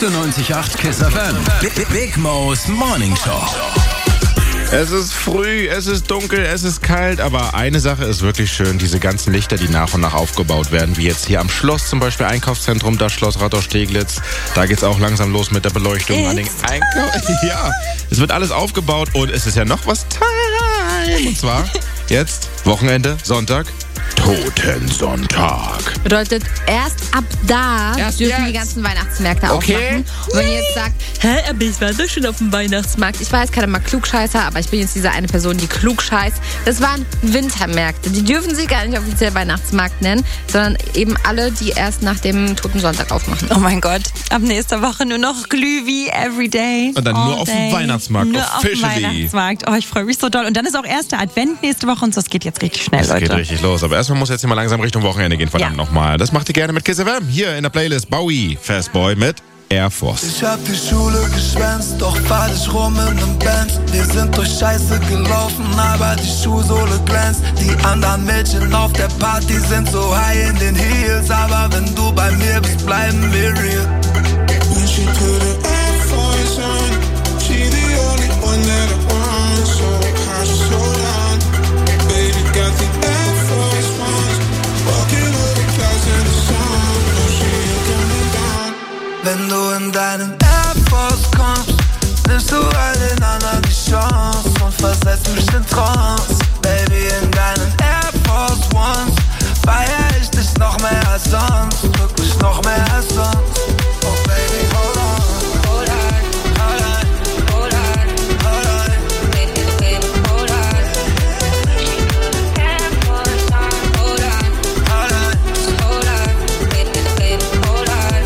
98.8 KISS FM. Big Mo's Morning Show. Es ist früh, es ist dunkel, es ist kalt, aber eine Sache ist wirklich schön, diese ganzen Lichter, die nach und nach aufgebaut werden, wie jetzt hier am Schloss, zum Beispiel Einkaufszentrum, das Schloss Rathaus-Steglitz. Da geht's auch langsam los mit der Beleuchtung an den Ja, es wird alles aufgebaut und es ist ja noch was Time. Und zwar jetzt, Wochenende, Sonntag, Totensonntag. Bedeutet, erst ab da dürfen die ganzen Weihnachtsmärkte aufmachen. Und wenn ihr jetzt sagt, aber ich war doch schon auf dem Weihnachtsmarkt. Ich weiß, keiner mag Klugscheißer, aber ich bin jetzt diese eine Person, die klugscheißt. Das waren Wintermärkte. Die dürfen sich gar nicht offiziell Weihnachtsmarkt nennen, sondern eben alle, die erst nach dem Totensonntag aufmachen. Oh mein Gott, ab nächster Woche nur noch Glühwi everyday. Und dann nur auf dem Weihnachtsmarkt, nur officially. Auf dem Weihnachtsmarkt. Oh, ich freue mich so doll. Und dann ist auch erster Advent nächste Woche und so, es geht jetzt richtig schnell, Leute. Es geht richtig los, aber erstmal muss jetzt hier mal langsam Richtung Wochenende gehen, verdammt nochmal. Das macht ihr gerne mit KISS FM. Hier in der Playlist Bowie, Fastboy mit Air Force. Ich hab die Schule geschwänzt, doch fahr ich rum in nem Benz. Wir sind durch Scheiße gelaufen, aber die Schuhsohle glänzt. Die anderen Mädchen auf der Party sind so high in den Heels, aber wenn du bei mir bist, bleiben wir real. When she put her Air Force on, she the only one that I want. So how she slow down, baby got the Air Force ones. Walking over clouds in the sun, no she ain't coming down. Wenn du in deinen Air Force kommst, nimmst du all den anderen die Chance und versetzt mich in Trance. Baby, in deinen Air Force Ones feier ich dich noch mehr als sonst, wirklich noch mehr als sonst. Oh baby, hold on. Hold on, hold on, hold on, hold on. Baby, baby, hold on. Air Force on. Hold on, hold on, hold on. Baby, baby, hold on.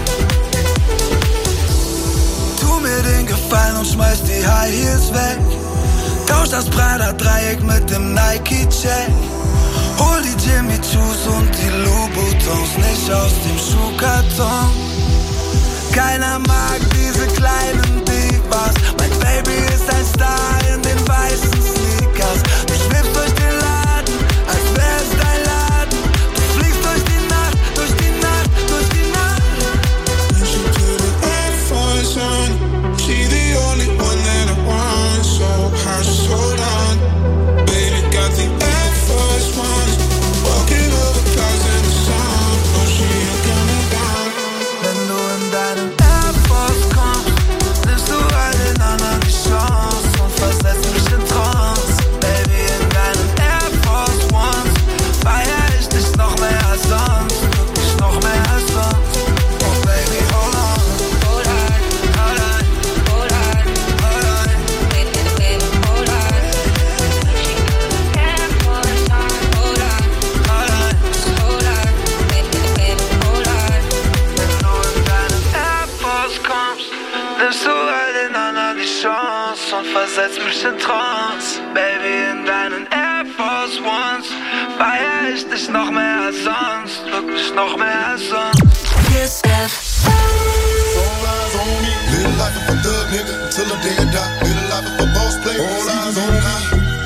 Tu mir den Gefallen und schmeiß die High Heels weg. Tausch das Prada-Dreieck mit dem Nike-Check. Hol die Jimmy Choos und die Louboutins nicht aus dem Schuhkarton. Keiner mag diese kleinen Divas. Mein Baby ist ein Star in den weißen Sneakers. Du schwebst durch den Laden, als wär's dein Laden. Du fliegst durch die Nacht, durch die Nacht, durch die Nacht. When she put her Air Force on, she the only one that I want. So how she slow down, baby got the Air Force ones. Walking over clouds in the sun, no she ain't coming down. Wenn du in deinen Air Force kommst, nimmst du all den anderen die Chance und versetzt mich in Trance. Baby, in deinen Air Force Ones feier ich dich noch mehr als sonst, wirklich noch mehr als sonst. Oh baby, hold on. Hold on, hold on, hold on, hold on. Baby, baby, hold on. Air Force on. Hold on, hold on, hold on. Baby, baby, hold on. Wenn du in deinen Air Force kommst, nimmst du all den anderen die Chance und versetzt mich in Trance. Baby, in deinen Air Force Ones feier ich dich noch mehr als sonst, wirklich noch mehr als sonst. KISS FM. All eyes on me. Live life of a thug nigga until the day I die. Live life of a boss player. All eyes on me.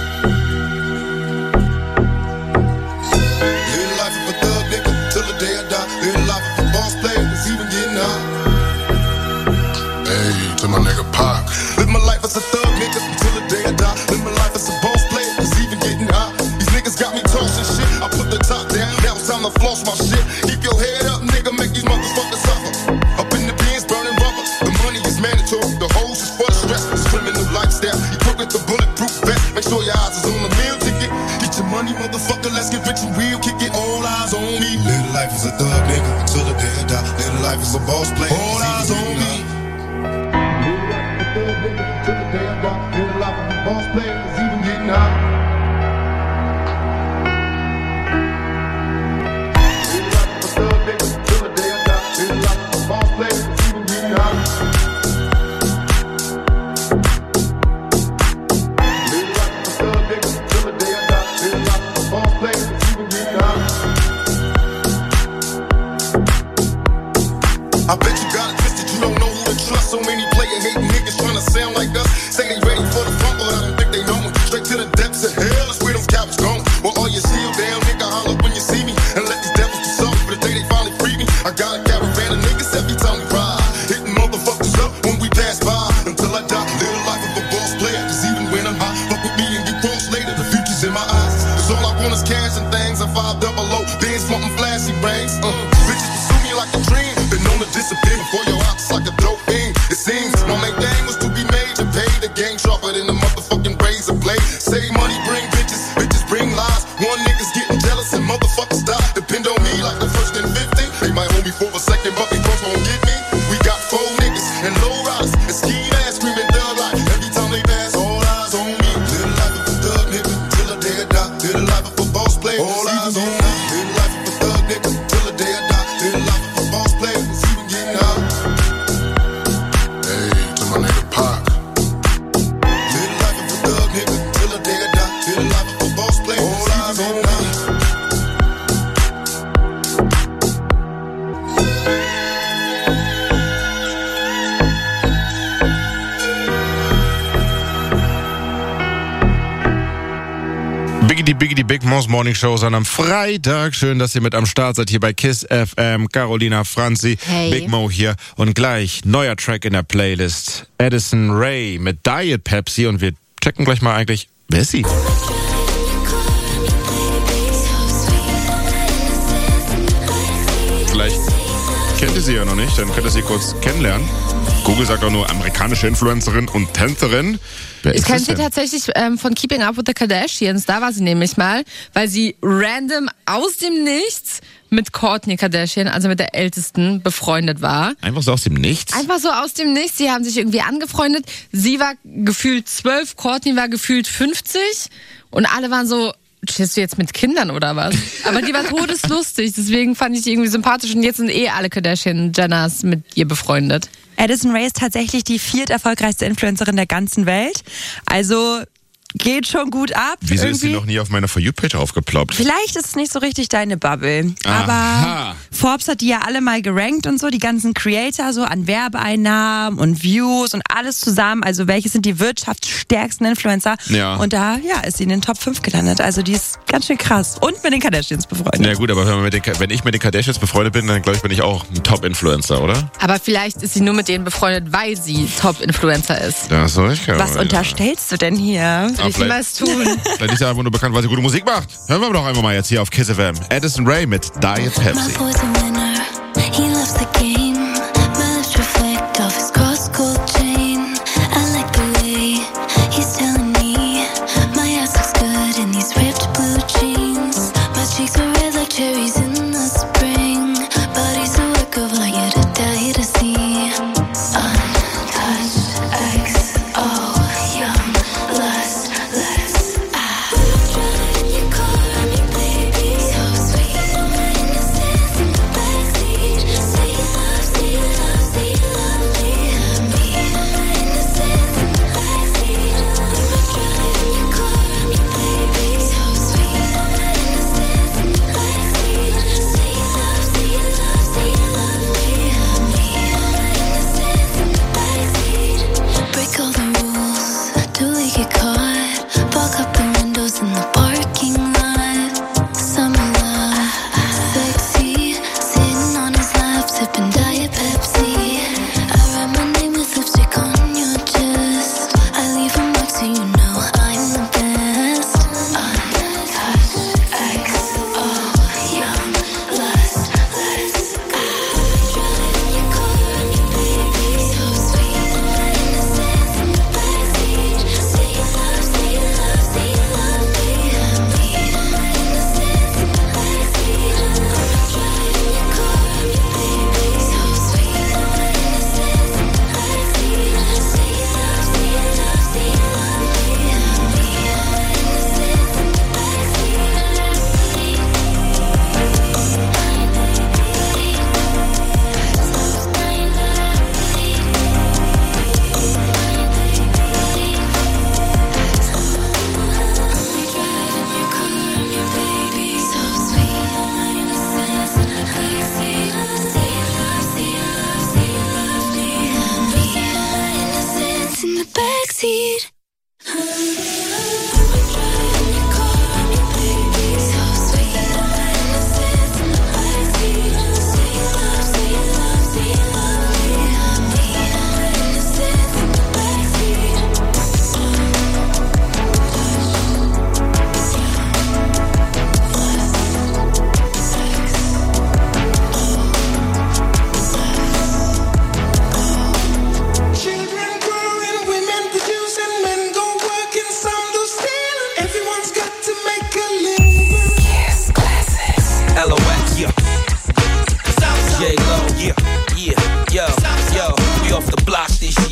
Live life of a thug nigga until the day I die. Live life of a boss player. It's even getting high. Hey, to my nigga Pac. Live my life as a thug nigga until the day I die. Live my life as a boss player. It's even getting high. These niggas got me tossing shit. I put the top down. Now it's time to floss my shit. Keep your head up, nigga. Make these motherfuckers suffer. Up in the bins, burning rubber. The money is mandatory. The hoes is for the stress. It's criminal lifestyle. You cook with the bulletproof vest. Make sure your eyes is on the meal ticket. Get your money, motherfucker. Let's get rich and real. Kick it. All eyes on me. Live life as a thug nigga until the day I die. Live life as a boss player. All eyes on me. Live life as a thug nigga until the day I die. Live life as a boss player. It's even getting high. I bet you got it twisted, you don't know who to trust. So many player hating niggas trying to sound like us. Say they ready for the front, but I don't think they know me. Straight to the depths of hell, that's where them cowards going. Well, all your shield down, nigga, holler when you see me. And let these devils be sorry for the day they finally free me. I got a caravan of niggas every time we ride. Hitting motherfuckers for your ops like a dope fiend. It seems my main thing was to be made to pay the game sharper than the motherfucking razor blade. Save money, bring bitches, bitches bring lies. One nigga's getting jealous and motherfuckers die. Depend on me like the first and 50. They might hold me for a second, but they both won't get me. We got 4 niggas and low riders and ski ass screaming thug like every time they pass. All eyes on me. Live life of a thug nigga till the day I die. Live life of a boss player. All eyes on me. Live life of a thug nigga till the day I die. Live life of a boss player. It's even getting high. Hey, to my nigga Pac. Live life of a thug nigga till the day I die. Live life of a boss player. All eyes on me. Die Big Mo's Morning Show an einem Freitag. Schön, dass ihr mit am Start seid hier bei KISS FM. Carolina, Franzi, hey. Big Mo hier. Und gleich neuer Track in der Playlist. Addison Rae mit Diet Pepsi. Und wir checken gleich mal eigentlich, wer ist sie? Vielleicht kennt ihr sie ja noch nicht, dann könnt ihr sie kurz kennenlernen. Google sagt auch nur amerikanische Influencerin und Tänzerin. Wer ist ich kenne das sie denn? tatsächlich von Keeping Up with the Kardashians. Da war sie nämlich mal, weil sie random aus dem Nichts mit Kourtney Kardashian, also mit der Ältesten, befreundet war. Einfach so aus dem Nichts? Einfach so aus dem Nichts. Sie haben sich irgendwie angefreundet. Sie war gefühlt 12, Kourtney war gefühlt 50. Und alle waren so, chillst du jetzt mit Kindern oder was? Aber die war todeslustig, deswegen fand ich die irgendwie sympathisch. Und jetzt sind alle Kardashian-Jenners mit ihr befreundet. Addison Rae ist tatsächlich die 4. erfolgreichste Influencerin der ganzen Welt. Also geht schon gut ab. Wieso irgendwie. ist sie noch nie auf meiner For You-Page aufgeploppt? Vielleicht ist es nicht so richtig deine Bubble. Aha. Aber Forbes hat die ja alle mal gerankt und so, die ganzen Creator so an Werbeeinnahmen und Views und alles zusammen. Also welche sind die wirtschaftsstärksten Influencer? Ja. Und da ist sie in den Top 5 gelandet. Also die ist ganz schön krass. Und mit den Kardashians befreundet. Na gut, aber wenn ich mit den Kardashians befreundet bin, dann glaube ich, bin ich auch ein Top-Influencer, oder? Aber vielleicht ist sie nur mit denen befreundet, weil sie Top-Influencer ist. Da hast du recht, Carol. Was unterstellst du denn hier? Will ich niemals tun. Vielleicht ist er einfach nur bekannt, weil sie gute Musik macht. Hören wir doch einfach mal jetzt hier auf KISS FM. Addison Rae mit Diet Pepsi. Say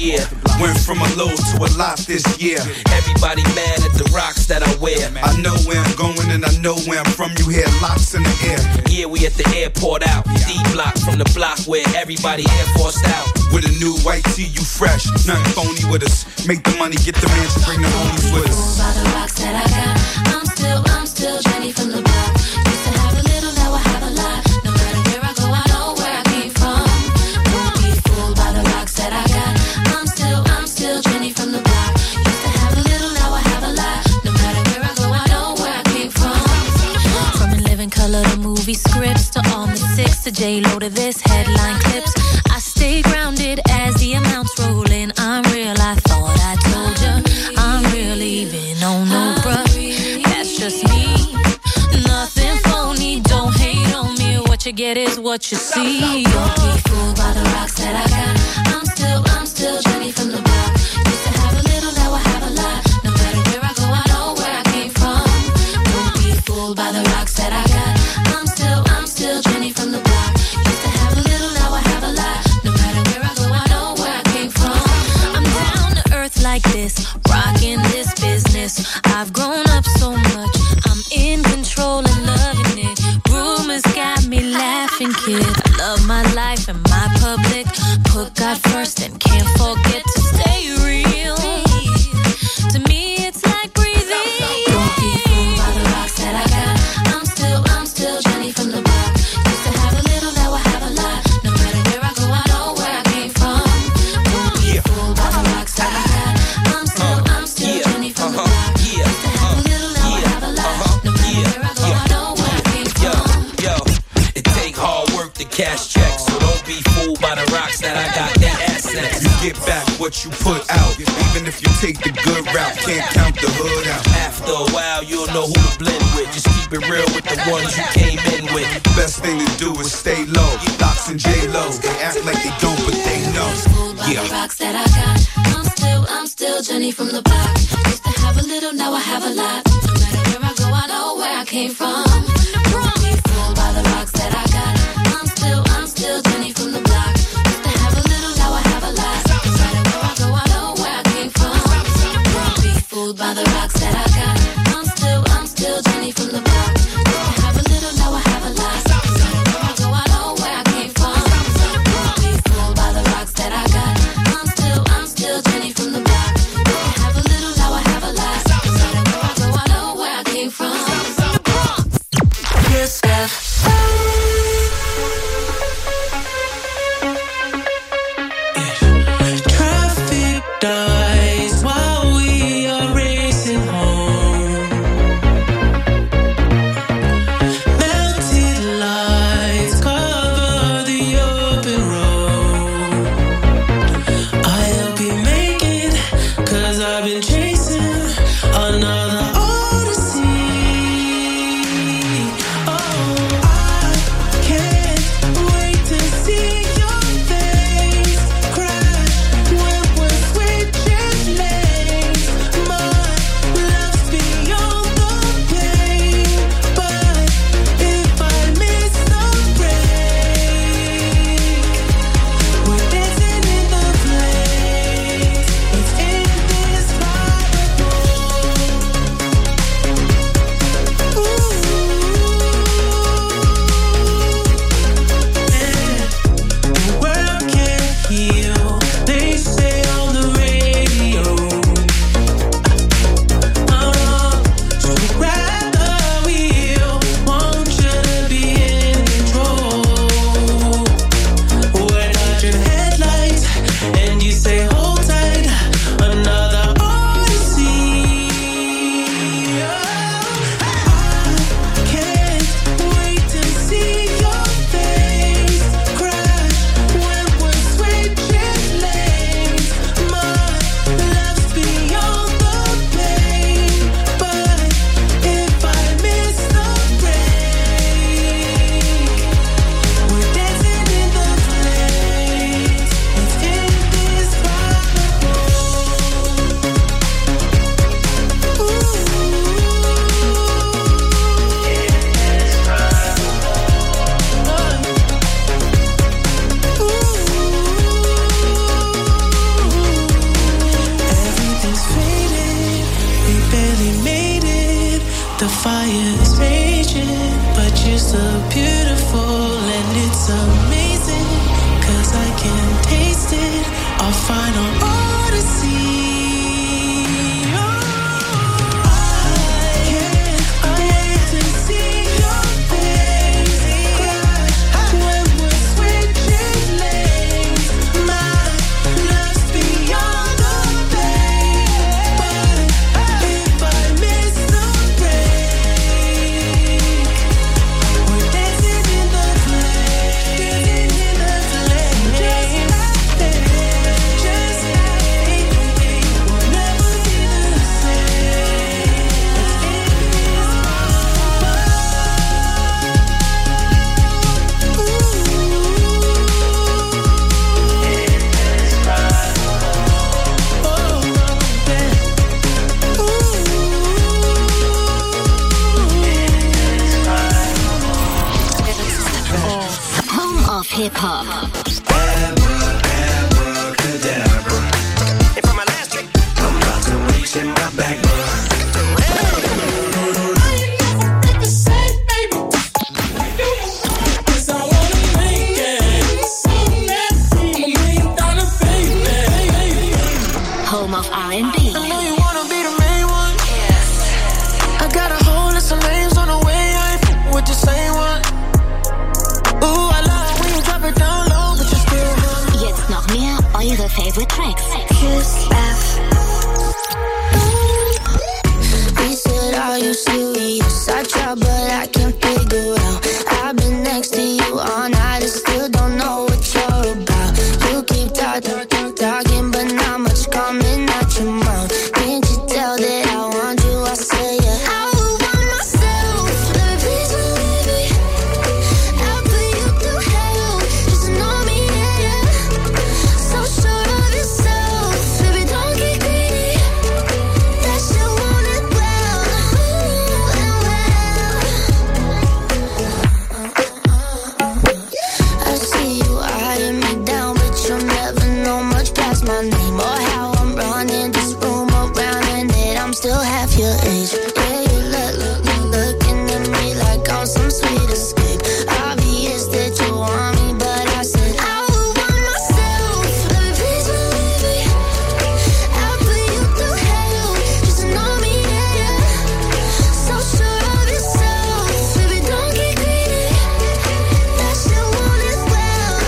year. Went from a low to a lot this year. Everybody mad at the rocks that I wear. I know where I'm going and I know where I'm from. You hear locks in the air. Yeah, we at the airport out. D-block from the block where everybody Air Forced out. With a new white tee, you fresh. Nothing phony with us. Make the money, get the mansion, bring the homies with us. By the rocks that I got, I'm still Jenny from the block. Used to have a little, now I have a lot. No matter where I go, I know where I came from. Don't be fooled by the rocks that I got. I'm still Jenny from the block. Used to have a little, now I have a lot. No matter where I go, I know where I came from. From In Living Color to movie scripts to all the six to J-Lo to this headline clips. I stay grounded as the amounts roll in. I'm real, I thought I told ya. I'm real, even on no bruh. That's just me. Nothing phony, don't hate on me. What you get is what you see. Don't be fooled by the rocks that I got. I'm still Jenny from the block. Used to have a little, now I have a lot. No matter where I go, I know where I came from. Don't be fooled by the rocks that I got. I'm still Jenny from the block. Used to have a little, now I have a lot. No matter where I go, I know where I came from. I'm down to earth like this, rocking this business. I've grown up so much, I'm in control and loving it. Rumors got me laughing, kid. I love my life and my public. Put God first and can't forget to stay real. To me, it's like breathing. Don't be fooled by the rocks that I got. I'm still Jenny from the block. Used to have a little, now I have a lot. No matter where I go, I know where I came from. Don't be fooled by the rocks that I got. I'm still Jenny from the block. Used to have a little, now I have a lot. No matter where I go, I know where I came from. Yo, it take hard work to cash checks, so don't be fooled by the rocks that I got. They're assets. You get back what you put out. Even if you take the good route, can't count the hood out. After a while, you'll know who to blend with. Just keep it real with the ones you came in with. Best thing to do is stay low. Locks and J-Lo, they act like they don't, but they know. Yeah. The rocks that I got. I'm still Jenny from the block. Used to have a little, now I have a lot. No matter where I go, I know where I came from. Don't be fooled by the rocks that I got. I'm still Jenny from the block. Used to have a little, now I have a lot. No matter where I go, I know where I came from. Don't be fooled by the rocks that I got. I'm still Jenny from the block. Used to have a little, now I have a lot. No matter where I go, I know where I came from. Don't be fooled by the rocks that I got. I'm still Jenny from the block. Used to have a little, now I have a lot. No matter where I go, I know where I came from. favorite tracks. Kiss F. He said, are you serious? I try, but I can't figure out. I've been next to you all night and still don't know what you're about. You keep talking, but not much coming out your mouth. Can't you tell that I want you? I say yeah. I would want myself, but please believe me. I'll put you through hell, just know me, yeah. So sure of yourself, baby, don't get greedy. That shit want it well, I see you eyeing me down, but you'll never know much past my name or how I'm running this room around and that I'm still half your age. Yeah, you looking at me like I'm some sweet escape. Obvious that you want me, but I said I would want myself, baby, please believe me. I'll put you through hell, just know me, yeah. So sure of yourself, baby, don't get greedy. That shit want it well.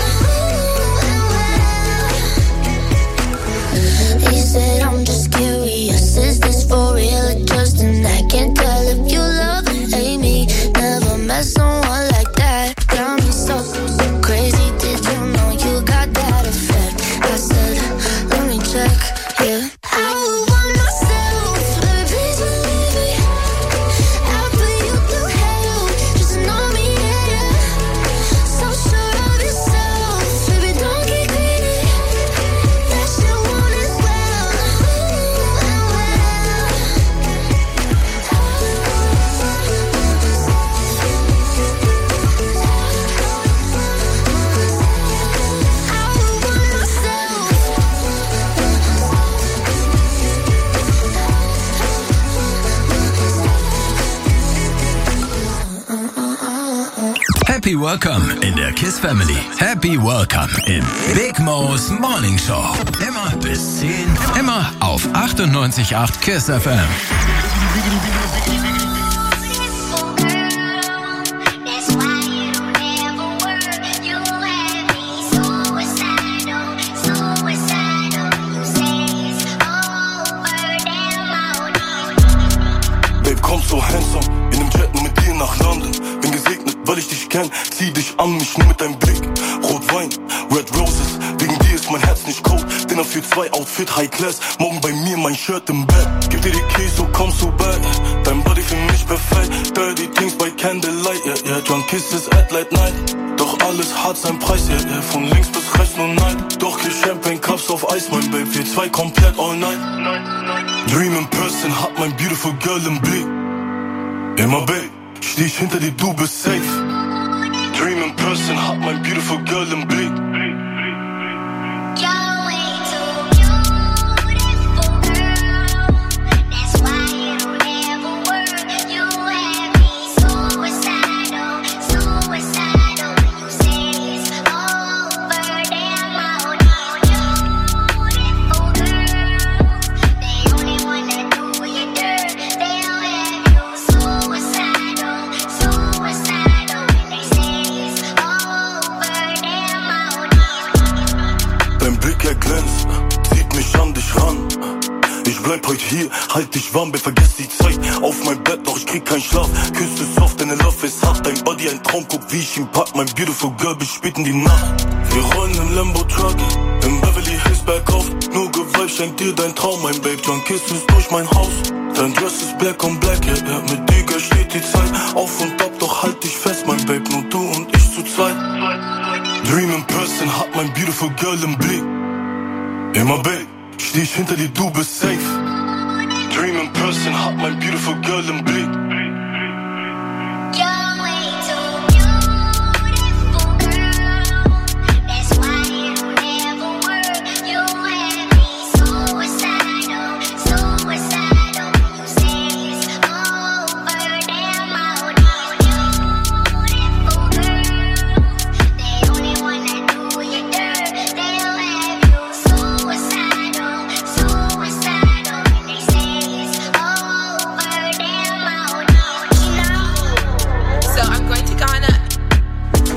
He said, I'm just curious, is this for real or just an act? Can't tell if you love or hate me. Never met someone like that. Got me so crazy, did you know you got that effect? I said, let me check, yeah. I would want myself, baby, please believe me. I'll put you through hell, just know me, yeah. So sure of yourself, baby, don't get greedy. That shit want it well. I would want myself. Happy Welcome in der KISS Family. Happy Welcome in Big Mo's Morning Show. Immer bis 10. Immer auf 98.8 KISS FM. Babe, komm so handsome, in dem Jet mit dir nach London. Bin gesegnet, weil ich dich kenn, zieh dich an mich nur mit deinem Blick. Rotwein, Red Roses, wegen dir ist mein Herz nicht cold. Dinner für 2, Outfit High Class, morgen bei mir mein Shirt im Bett. Gib dir die Keys, so komm so bad, dein Body für mich perfekt. Dirty things by candlelight, yeah, yeah. Drunk kisses at late night. Doch alles hat seinen Preis, yeah, yeah. Von links bis rechts nur Nein. Doch hier Champagne Cups auf Eis, mein Babe. Wir 2 komplett all night. Dream in person, hat mein beautiful girl im Blick. Immer Babe, steh ich hinter dir, du bist safe. Dream in person, hat mein beautiful girl im Blick. Bleib heute hier, halt dich warm, vergiss die Zeit. Auf mein Bett, doch ich krieg keinen Schlaf. Küsse soft, deine Love ist hart. Dein Body ein Traum, guck wie ich ihn pack. Mein beautiful girl bis spät in die Nacht. Wir rollen im Lambo-Truck, im Beverly Hills bergauf. Nur Gewalt schenkt dir dein Traum, mein Babe. John Kisses durch mein Haus. Dein Dress ist black on black, yeah, yeah. Mit dir girl, steht die Zeit auf und ab, doch halt dich fest, mein Babe. Nur du und ich zu zweit. Dream in person, hat mein beautiful girl im Blick. Immer Babe, steh ich hinter dir, du bist safe. Dream in person, hat mein beautiful girl im Blick.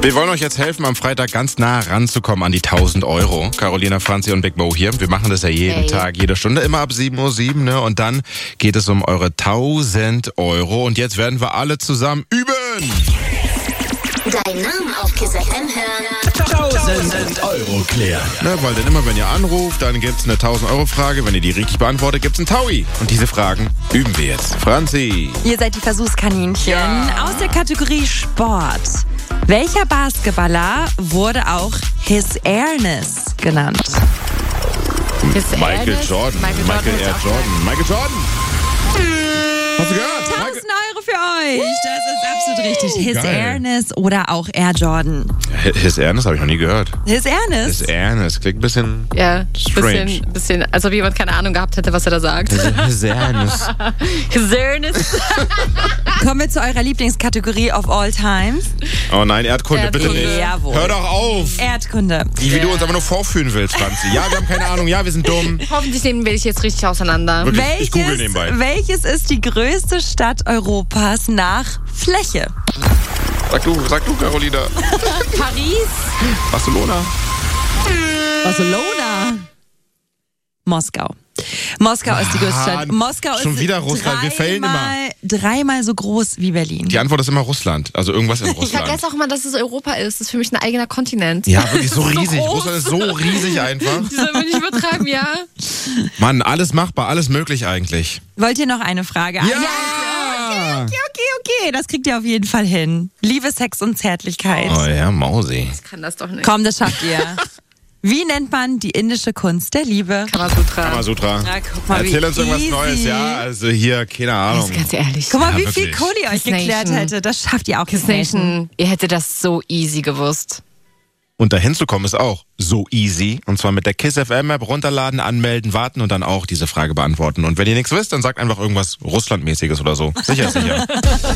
Wir wollen euch jetzt helfen, am Freitag ganz nah ranzukommen an die 1.000 Euro. Carolina, Franzi und Big Mo hier. Wir machen das ja jeden Tag, jede Stunde, immer ab 7:07 Uhr, ne? Und dann geht es um eure 1.000 Euro. Und jetzt werden wir alle zusammen üben. Deinen Namen auf Kiss FM hören. 1.000 Euro klären. Ne, weil denn immer, wenn ihr anruft, dann gibt's eine 1.000 Euro Frage. Wenn ihr die richtig beantwortet, gibt's einen Taui. Und diese Fragen üben wir jetzt. Franzi. Ihr seid die Versuchskaninchen aus der Kategorie Sport. Welcher Basketballer wurde auch His Airness genannt? Michael Jordan. Michael Air Jordan. Michael Jordan. Hast du gehört? 1.000 Euro für euch. Das ist absolut richtig. His geil. Airness oder auch Air Jordan. His Airness habe ich noch nie gehört. His Airness? His Airness klingt ein bisschen strange. Bisschen, als ob jemand keine Ahnung gehabt hätte, was er da sagt. His Airness. His Airness. Kommen wir zu eurer Lieblingskategorie of all times. Oh nein, Erdkunde, bitte nicht. Jawohl. Hör doch auf. Erdkunde. Wie du uns aber nur vorführen willst, Franzi. Ja, wir haben keine Ahnung. Ja, wir sind dumm. Hoffentlich nehmen wir dich jetzt richtig auseinander. Wirklich, ich google nebenbei. Welches ist die größte Stadt Europas nach Fläche? Sag du, Carolina. Paris. Barcelona. Moskau. Moskau ist die größte Stadt. Moskau schon ist wieder Russland. Wir fällen immer. Dreimal so groß wie Berlin. Die Antwort ist immer Russland. Also irgendwas in Russland. Ich vergesse auch immer, dass es Europa ist. Das ist für mich ein eigener Kontinent. Ja, wirklich so riesig. So Russland ist so riesig einfach. Die sollen wir nicht übertreiben, ja? Mann, alles machbar, alles möglich eigentlich. Wollt ihr noch eine Frage? Ja! Okay, das kriegt ihr auf jeden Fall hin. Liebe, Sex und Zärtlichkeit. Oh ja, Mausi. Ich kann das doch nicht. Komm, das schafft ihr. Wie nennt man die indische Kunst der Liebe? Kamasutra. Ja, guck mal, erzähl uns irgendwas easy. Neues, ja? Also hier, keine Ahnung. Ganz ehrlich. Guck mal, Ja, wie viel wirklich. Cody euch geklärt hätte. Das schafft ihr auch. Kiss Nation. Ihr hättet das so easy gewusst. Und dahin zu kommen ist auch so easy. Und zwar mit der Kiss FM App runterladen, anmelden, warten und dann auch diese Frage beantworten. Und wenn ihr nichts wisst, dann sagt einfach irgendwas Russlandmäßiges oder so. Sicher, sicher.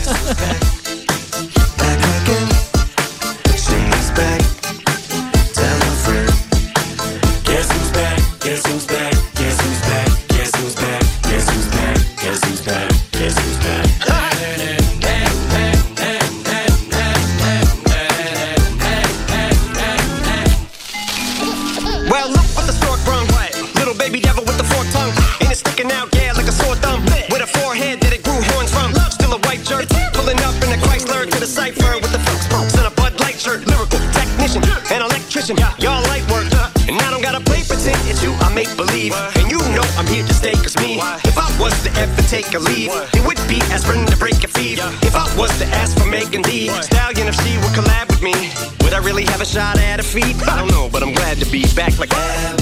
Well, look what the stork brung. Little baby devil with the forked tongue. And it's sticking out, yeah, like a sore thumb. With a forehead that it grew horns from. Still a white jerk. Pulling up in a Chrysler to the cipher with the folks and a Bud Light shirt. Lyrical technician, an electrician. Y'all light work. And I don't gotta play pretend. It's you I make believe. And you know I'm here to stay, cause me. If I was to ever take a leave, it would be aspirin to break your feet. If I was to ask for Megan D Stallion, if she would collab with me, would I really have a shot at a feat? I don't know, but I'm glad to be back like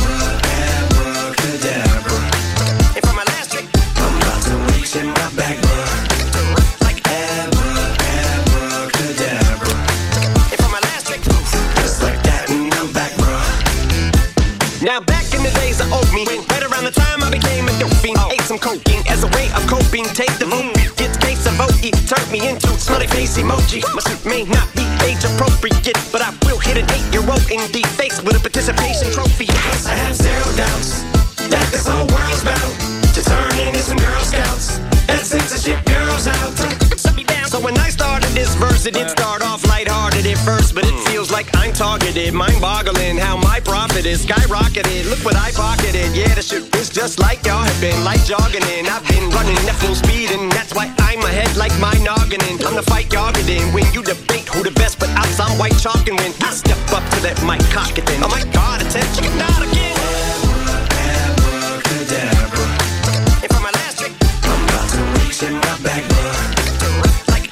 abracadabra. And for my last trick, I'm about to reach in my back, like abracadabra. And for my last trick, just like that, and I'm back, bro. Now back in the days of old me, right around the time I became a dope fiend, ate some cocaine as a way of coping. Take the vote, get the case of OE, turned me into smiley face emoji. My suit may not be age appropriate, but I will hit an 8-year-old in the face with a participation trophy. Yes, I have zero doubts that this whole world's about to turn into some Girl Scouts and censorship girls out. So when I started this verse, it did start off lighthearted at first, but it feels like I'm targeted, mind-boggling how my profit is skyrocketed. Look what I pocketed, yeah, the shit is just like y'all have been, like jogging in. I've been running at full speed, and that's why I'm ahead like my noggin. I'm the fight y'all get in. When you debate who the best, but out some white chalk, and when I step up to that mic, cock it then. Oh my God, attention, not again. Abracadabra. And for my last trick, I'm about to reach in my back, bro. Like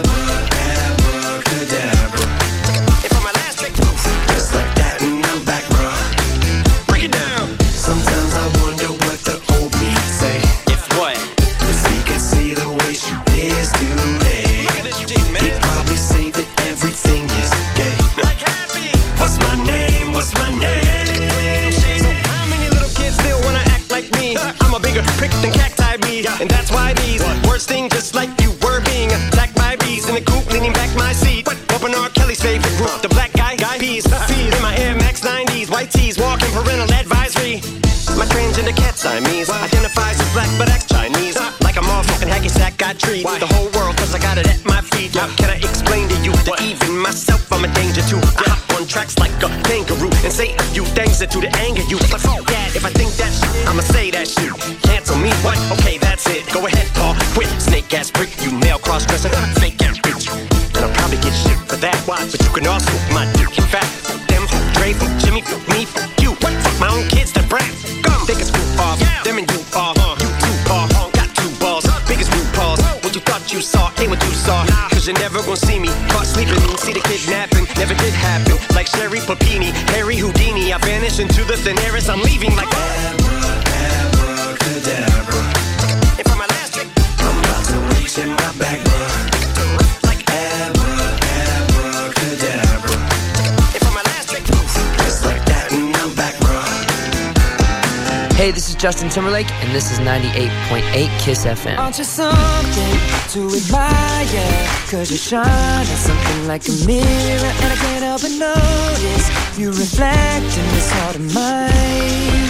abracadabra. And for my last trick, just like that, and I'm back, bro. Break it down. Sometimes I wonder what the old me say. If what? If he could see the way she is today, he'd probably say that everything is gay. Like happy. What's my name? What's my name? So how many little kids still wanna act like me? I'm a bigger prick than cacti bees, and that's why these words sting just like you were being attacked by bees in the coop, leaning back my seat. Open R. Kelly's favorite group, the black guy peas. Feed in my Air Max 90s, white tees, walking parental advisory. My transgender cat Siamese identifies as black but acts Chinese. Like a motherfucking hacky sack, got treat the whole world cause I got it at my feet. Can I explain to you To even myself, I'm a danger to. I hop on tracks like a kangaroo and say a few things that do to anger you. But fuck that, if I think that shit, I'ma say that shit. Cancel me, what? Okay, that's it. Go ahead, Paul, quit. Snake ass prick, you male cross-dresser, fake ass bitch. And I'll probably get shit for that. Why? But you can also my dick. In fact, them, Dre, Jimmy, me, you. What? Fuck my own kids, the brat. Gum, think it's roof off. Them and you are. You two ball, got two balls. Biggest root balls. What you thought you saw ain't what you saw. Cause you're never gonna see me caught sleeping. See the kidnapping, never did happen. Like Sherry Papini, Harry Houdini. I vanish into the thin air as I'm leaving like abracadabra. And for my last trick, I'm about to reach in my back, bro. Like abracadabra. And for my last trick, just like that and I'm back, bro. Hey, this is Justin Timberlake, and this is 98.8 KISS FM. Aren't you something to admire? Cause you shine at something like a mirror, and I can't help but notice you reflect in this heart of mine.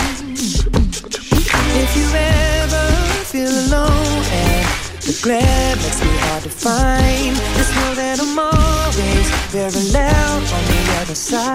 If you ever feel alone and the glare makes me hard to find, just know that I'm always very loud on the other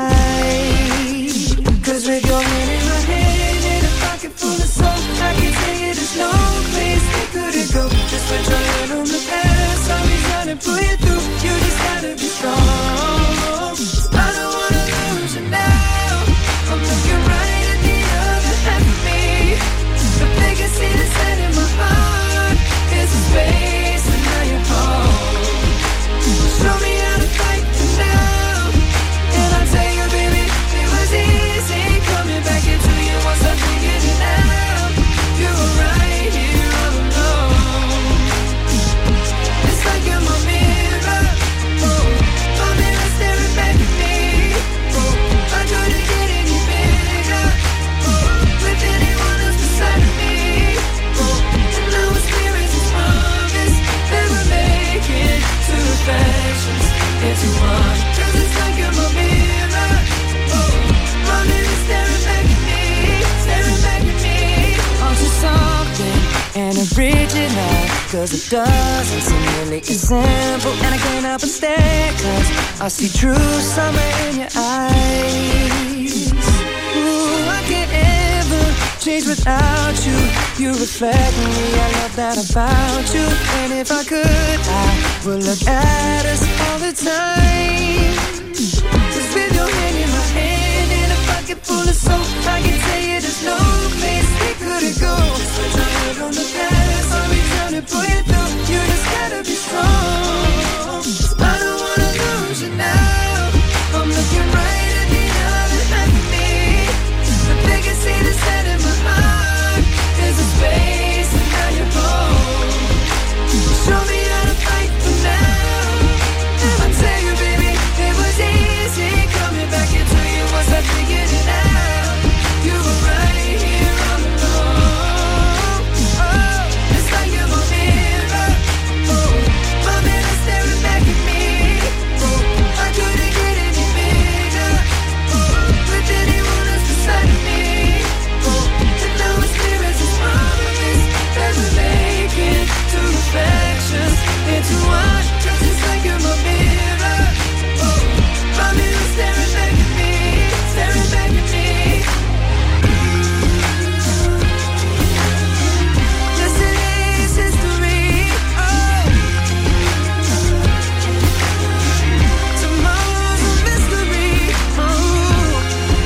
side. Cause with your hand in my hand and a pocket full of soap, I can tell you there's no place we couldn't go. Just put your hand on the past, I'll be trying to pull you through. You just gotta be strong. I don't wanna lose you now. I'm looking right at the other half of me. The biggest thing that's set in my heart is the space and now you're home. Show me how to fight for now, and I'll tell you, baby, it was easy coming back into you once I figured it out. You were right here all alone. It's like you're my mirror, oh, my mirror staring back at me. Oh, I couldn't get any bigger, oh, with anyone else beside of me. Oh, and now it's clear as this promise that we're making two reflections into one. Cause it's like you're my mirror, oh, my mirror staring back at me, staring back at me. Onto something and original, cause it doesn't seem really as simple. And I can't help but stare, cause I see true summer in your eyes. Ooh, I can't ever change without you. You reflect me, I love that about you. And if I could, I would look at us all the time. Just with your hand in my hand and a pocket full of soap, I can tell you there's no place we couldn't go. Just put your head on the past, I'll be trying to pull you through. You just gotta be strong. I don't wanna lose you now. I'm looking right at the other half of me. The biggest thing that's set in my heart is a space and now you're home. Show me how to fight for now. I'll tell you, baby, it was easy coming back into you once I figured it out. You were right here all along. Oh, it's like you're my mirror, oh, my mirror staring back at me. Oh, I couldn't get any bigger, oh, with anyone else beside of me. Oh, and now it's clear as this promise that we're making two reflections into one. Cause it's like you're my mirror, oh, my mirror staring back at me, staring back at me. Yesterday's history, oh, tomorrow's a mystery, oh.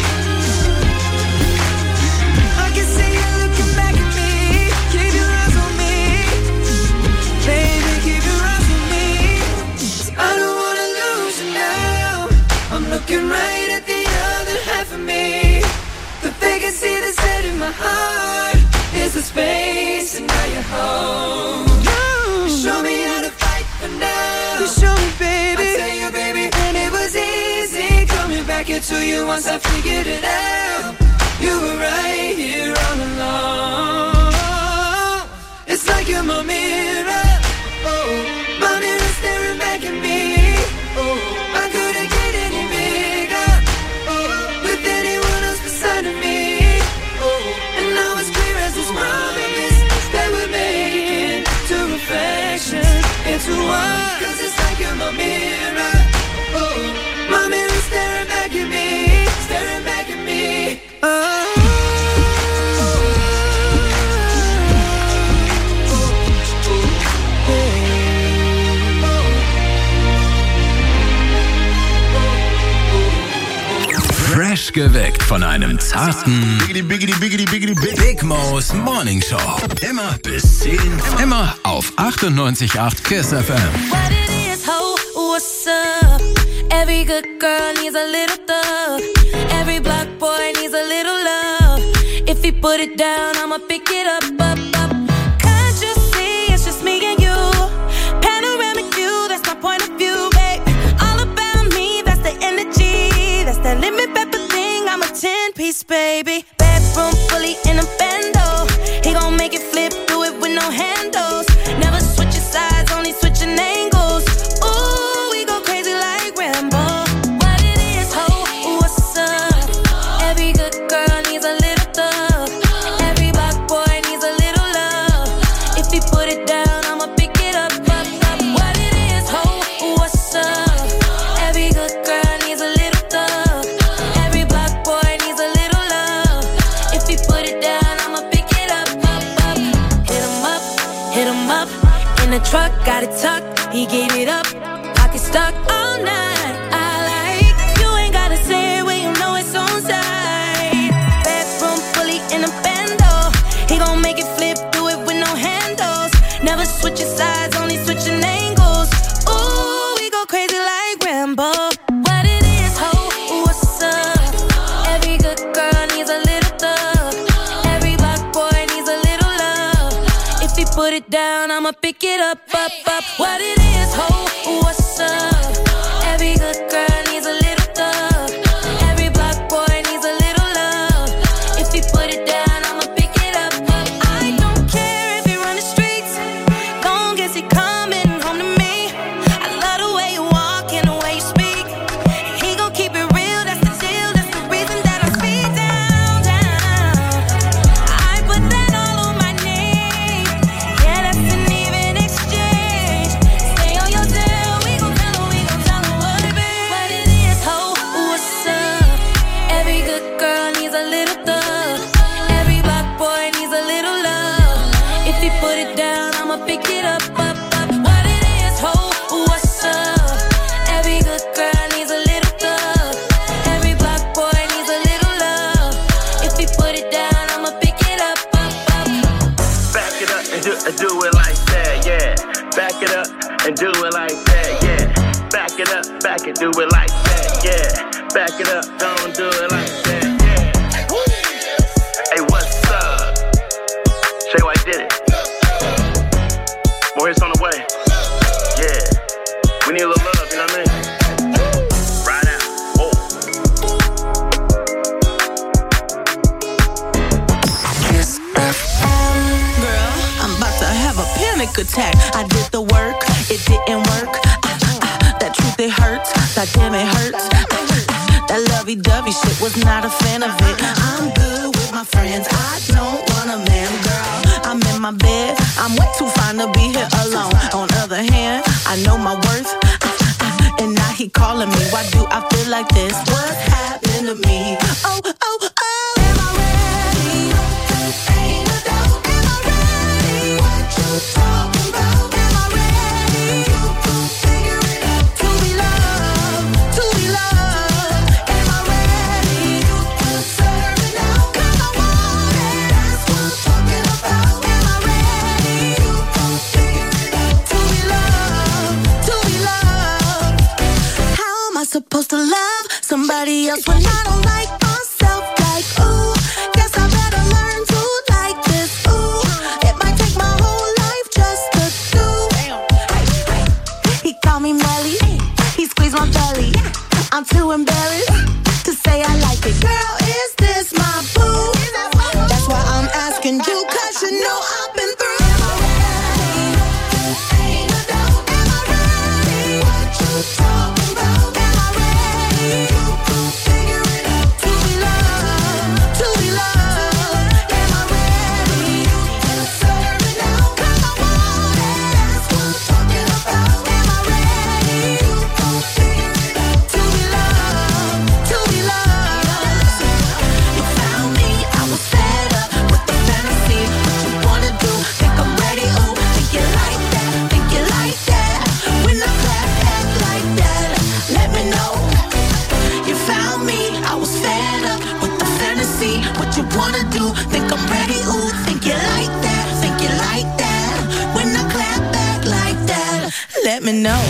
I can see you looking back at me. Keep your eyes on me, baby, keep your eyes on me. I don't wanna lose you now. I'm looking right at the other half of me. The vacancy that's set in my heart is the space, and now you're home. You show me how to fight for now. You show me, baby. I tell you, baby, and it was easy coming back into you once I figured it out. You were right here all along. It's like you're my mirror, oh, my mirror staring back at me. Oh, I couldn't get any bigger, oh, with anyone else beside of me. Oh, and now it's clear as this promise that we're making two reflections into one. Cause it's like you're my mirror, von einem zarten Big Mo's Morning Show. Immer bis 10, immer auf 98.8 KISS FM. What it is, ho, what's up? Every good girl needs a little thug. Every black boy needs a little love. If he put it down, I'ma pick it up, up, up. Can't you see it's just me and you? Panoramic view, that's my point of view, babe. All about me, that's the energy. That's that limit pepper thing, I'm a 10-piece, baby. Bedroom fully in a bando. He gon' make it flip, do it with no handles. Never switching sides, only switching angles. Ooh, we go crazy like Rambo. What it is, ho, what's up? Every good girl needs a little thug. Every black boy needs a little love. If he put it down, I'ma pick it up, up, up. What it is, ho, what's up? Every good girl needs a little thug. Every black boy needs a little love. If he put it down, I'ma pick it up, up, up. Hit him up, in the truck, got it tucked. He gave it up, pocket stuck all night. I like, you ain't gotta say it when you know it's on side. Bedroom fully in a bando. He gon' make it flip, do it with no handles. Never switching sides, only switching angles. Ooh, we go crazy like Rambo. What it is, ho, what's up? Every good girl needs a little thug. Every black boy needs a little love. If he put it down, I'ma pick it up, up, up. What it is, ho, what's up? Every good girl needs a little thug. Every black boy needs a little love. If he put it down, I'ma pick it up, up. I don't care if he run the streets, long as he coming home to me. I love the way you walk and the way you speak. He gon' keep it real, that's the deal. That's the reason that I speed down, down. I put that all on my name. Yeah, that's an even exchange. Stay on your tail, we gon' tell her what it be. What it is, ho, what's up? Every good girl needs a little thug. Every black boy needs a little love. If he put it down, I'ma pick it up, up, up. What it is, ho, what's up? Every good girl needs a little thug. Every black boy needs a little love. If he put it down, I'ma pick it up, up, up. Back it up and do it like that, yeah. Back it up and do it like that, yeah. Back it up, back it, do it like that, yeah. Back it up, don't do it like that, yeah. Hey, what's up? Shay White did it. More hits on the way. Yeah. We need a little love, you know what I mean? Right out. Oh. Kiss FM. Girl, I'm about to have a panic attack. I did the work, it didn't work. That truth, it hurts. That damn, it hurts. That lovey-dovey shit, was not a fan of it. I'm good with my friends, I don't want a man, girl. I'm in my bed, I'm way too fine to be here alone. On other hand, I know my worth. And now he calling me, why do I feel like this? What's happened to me? Oh, oh, oh. Am I ready? Ain't no doubt. Am I ready? What you talking about? Am I ready? Figure it out. To be loved, to be loved. Am I ready? Serve it now, 'cause I want it. That's what I'm talking about. Am I ready? Figure it out. To be loved, to be loved. How am I supposed to love somebody else when I don't like myself? Like, ooh, guess I better learn to like this. Ooh, it might take my whole life just to do. He called me Melly, he squeezed my belly. I'm too embarrassed to say I like it. Girl, is this my boo? That's why I'm asking you, 'cause you know I've been through. Am I ready? Ain't no doubt. Am I ready? What you talking about? Am I ready? Figure it me what you wanna do. Think I'm ready, ooh, think you like that, think you like that. When I clap back like that, let me know.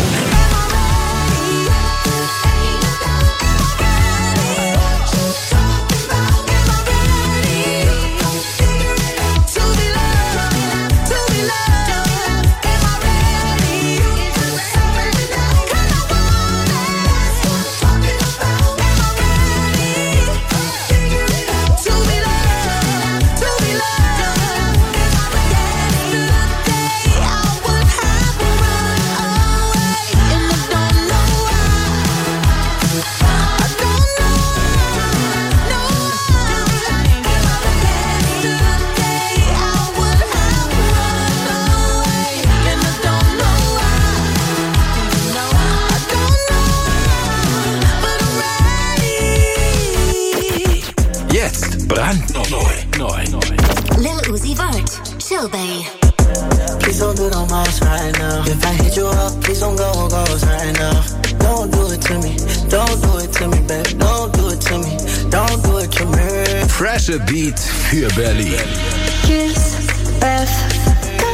Brandneu. Lil Uzi Vert, Chill Bay. Please don't do it on my right now. If I hit you up, please don't go right now. Don't do it to me, don't do it to me, babe. Don't do it to me, don't do it to me. Freshe Beat für Berlin. Kiss FM.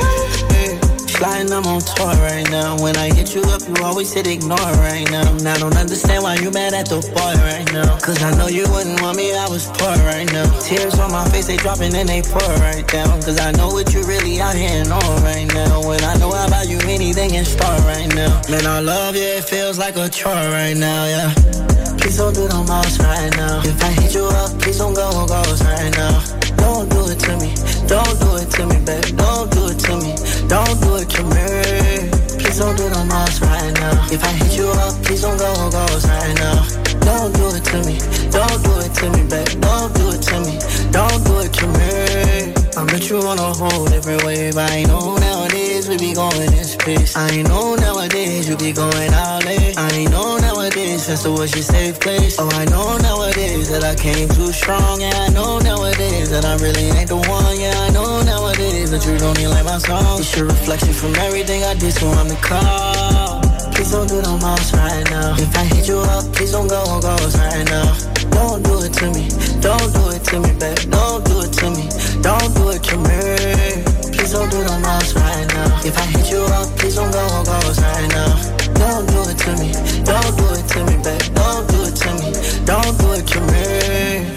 Flying, I'm on tour right now. When I hit you up, you always hit ignore right now. And I don't understand why you mad at the boy right now. Cause I know you wouldn't want me, I was poor right now. Tears on my face, they dropping and they pour right down. Cause I know what you really out here and on right now. When I know I buy you anything in store right now. Man, I love you, it feels like a chore right now, yeah. Please don't do it on my right now. If I hit you up, please don't go right now. Don't do it to me, don't do it to me, babe. Don't do it to me, don't do it to me. Please don't do it on us right now. If I hit you up, please don't go right now. Don't do it to me, don't do it to me, babe. Don't do it to me, don't do it to me. I bet you on a whole different wave. I know nowadays we be going in space. I know nowadays you be going out late. I know nowadays festival is your safe place. Oh, I know nowadays that I came too strong. Yeah, I know nowadays that I really ain't the one. Yeah, I know nowadays that you don't even like my song. It's your reflection from everything I did, so I'm the call. Please don't do it on my right now. If I hit you up, please don't go right now. Don't do it to me, don't do it to me, babe. Don't do it to me, don't do it to me. Please don't do it on my right now. If I hit you up, please don't go right now. Don't do it to me, don't do it to me, babe. Don't do it to me, don't do it to me.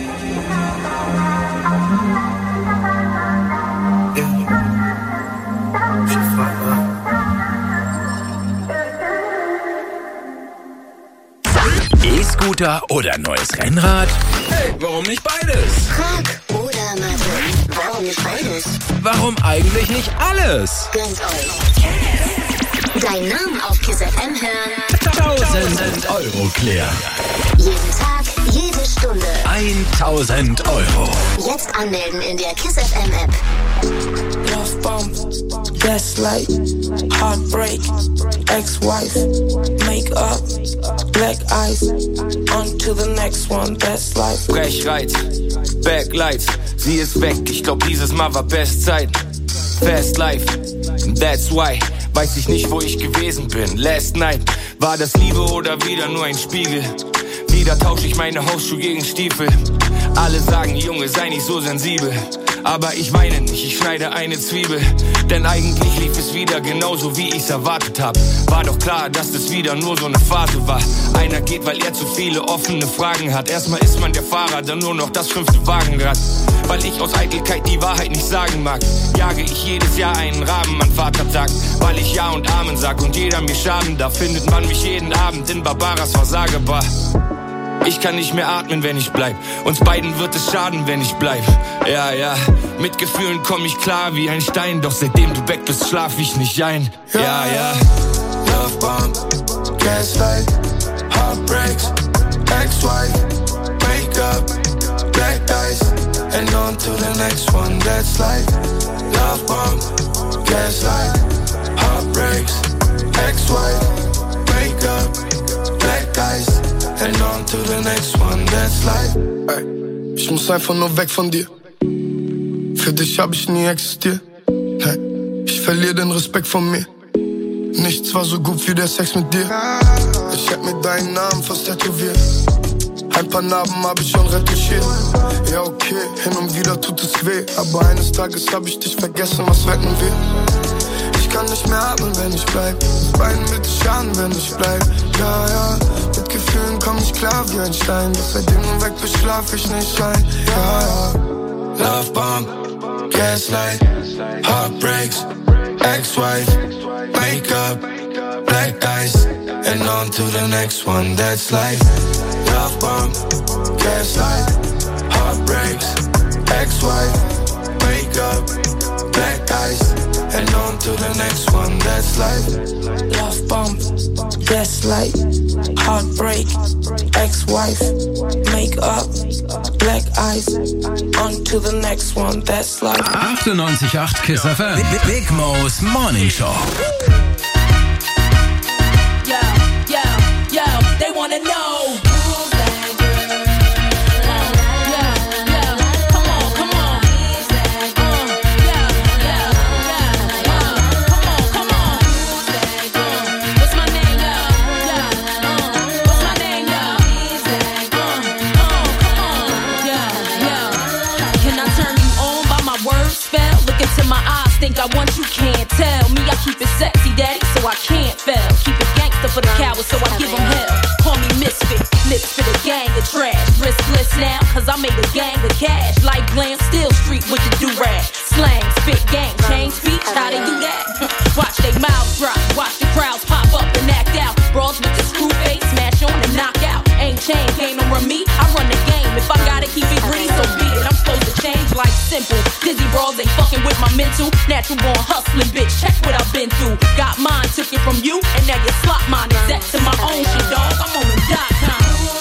E-Scooter oder neues Rennrad? Hey, warum nicht beides? Frag oder Mathe, warum nicht beides? Warum eigentlich nicht alles? Gönnt euch. Deinen Namen auf Kiss FM hören. 1000 Euro klären. Jeden Tag, jede Stunde. 1000 Euro. Jetzt anmelden in der Kiss FM App. Love bomb, gaslight, heartbreak, ex-wife, make-up, black eyes, on to the next one, that's life. Brechreiz, Backlights, sie ist weg, ich glaub dieses Mal war Bestzeit. Fast life, that's why, weiß ich nicht wo ich gewesen bin. Last night, war das Liebe oder wieder nur ein Spiegel? Wieder tausche ich meine Hausschuhe gegen Stiefel. Alle sagen, Junge, sei nicht so sensibel. Aber ich weine nicht, ich schneide eine Zwiebel. Denn eigentlich lief es wieder genauso, wie ich's erwartet hab. War doch klar, dass das wieder nur so eine Phase war. Einer geht, weil er zu viele offene Fragen hat. Erstmal ist man der Fahrer, dann nur noch das 5. Wagenrad. Weil ich aus Eitelkeit die Wahrheit nicht sagen mag, jage ich jedes Jahr einen Raben an Vatertag. Weil ich Ja und Amen sag und jeder mir schaden darf, findet man mich jeden Abend in Barbaras Versagebar. Ich kann nicht mehr atmen, wenn ich bleib. Uns beiden wird es schaden, wenn ich bleib. Ja, ja, mit Gefühlen komm ich klar wie ein Stein. Doch seitdem du weg bist, schlaf ich nicht ein. Ja, ja. Love bomb, gaslight, heartbreaks, ex-wife, make-up, black eyes, and on to the next one, that's life. Love bomb, gaslight, heartbreaks, ex-wife, make-up, black eyes, and on to the next one, that's life. Ey, ich muss einfach nur weg von dir. Für dich hab ich nie existiert. Hey, ich verliere den Respekt von mir. Nichts war so gut wie der Sex mit dir. Ich hätt mir deinen Namen fast tätowiert. Ein paar Narben hab ich schon retuschiert. Ja, wieder tut es weh. Aber eines Tages hab ich dich vergessen, was wetten wir? Ich kann nicht mehr atmen, wenn ich bleib. Weinen mit Schaden, wenn ich bleib. Ja, ja, mit Gefühlen komm ich klar wie ein Stein. Doch seitdem du weg bist, schlaf ich nicht ein. Ja, ja. Lovebomb, gaslight, heartbreaks, ex-wife, makeup, black ice, and on to the next one, that's life. Lovebomb, gaslight, heartbreaks, ex-wife, makeup, black ice, and on to the next one, that's life. Love bomb, gaslight, heartbreak, ex-wife, make-up, black eyes, on to the next one, that's life. 98.8 KISS FM, Big Mo's Morning Show. Yo, yo, yo, they wanna know. Think I want you, can't tell me. I keep it sexy, daddy, so I can't fail. Keep it gangster for the cowards, so I give them hell. Call me misfit, lips for the gang of trash. Riskless now, cause I made a gang of cash. Like glam, still street with the do-rag. Slang, spit, gang, change speech, how they do that? Watch they mouths drop, watch the crowds pop up and act out. Brawls with the screw face, smash on and knock out. Ain't chain, game don't run me, I run the game. If I gotta keep it green, so be it. I'm supposed to change like simple. Dizzy brawls ain't fucking with my mental. Natural born hustling, bitch, check what I've been through. Got mine, took it from you, and now you slot mine. Exact to my own shit, dog. I'm on the .com.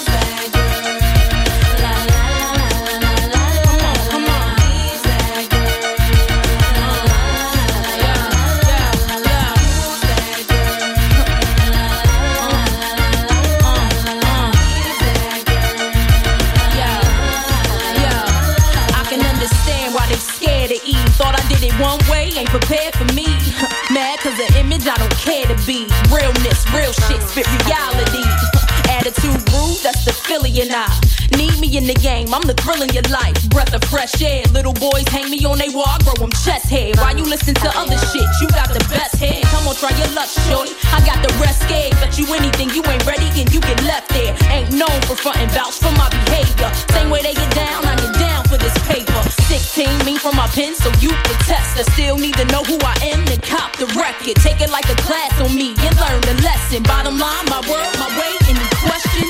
Thought I did it one way, ain't prepared for me. Mad cause the image I don't care to be. Realness, real shit, spit reality. Attitude rude, that's the Philly and I. Need me in the game, I'm the thrill in your life. Breath of fresh air, little boys hang me on they wall, I grow them chest hair. Why you listen to other shit? You got the best hair. Come on, try your luck, shorty. I got the rest scared, bet you anything, you ain't ready and you get left there. Ain't known for frontin' vouch for my behavior. Same way they get down, I get down for this paper. 16, me from my pen, so you can test. I still need to know who I am, then cop the record. Take it like a class on me and learn the lesson. Bottom line, my word, my way, any question?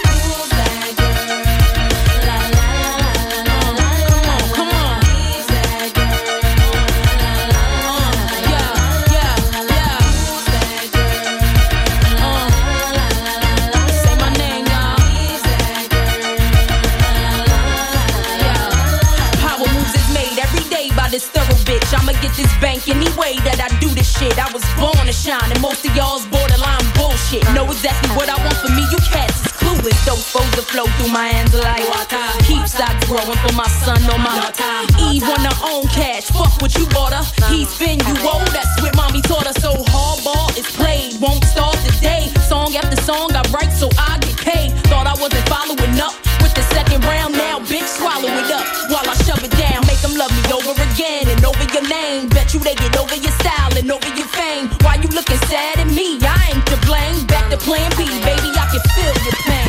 This thorough bitch, I'ma get this bank any way that I do this shit. I was born to shine, and most of y'all's borderline bullshit. Know exactly what I want for me, you cats is clueless. Those foes that flow through my hands like water. Keep stocks growing for my son on my Eve on her own cash. Fuck what you bought her. He spin you old, that's what mommy taught her. So hardball is played, won't start today. Song after song I write so I get paid. Thought I wasn't following up with the second round, now bitch swallow it up while I shove it down. Make them love me over again and over your name. Bet you they get over your style and over your fame. Why you looking sad at me? I ain't to blame. Back to plan B, baby, I can feel your pain.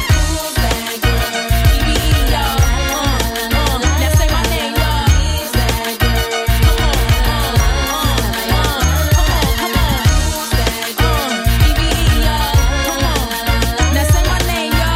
Now say my name, y'all. Come on. Now say my name, y'all.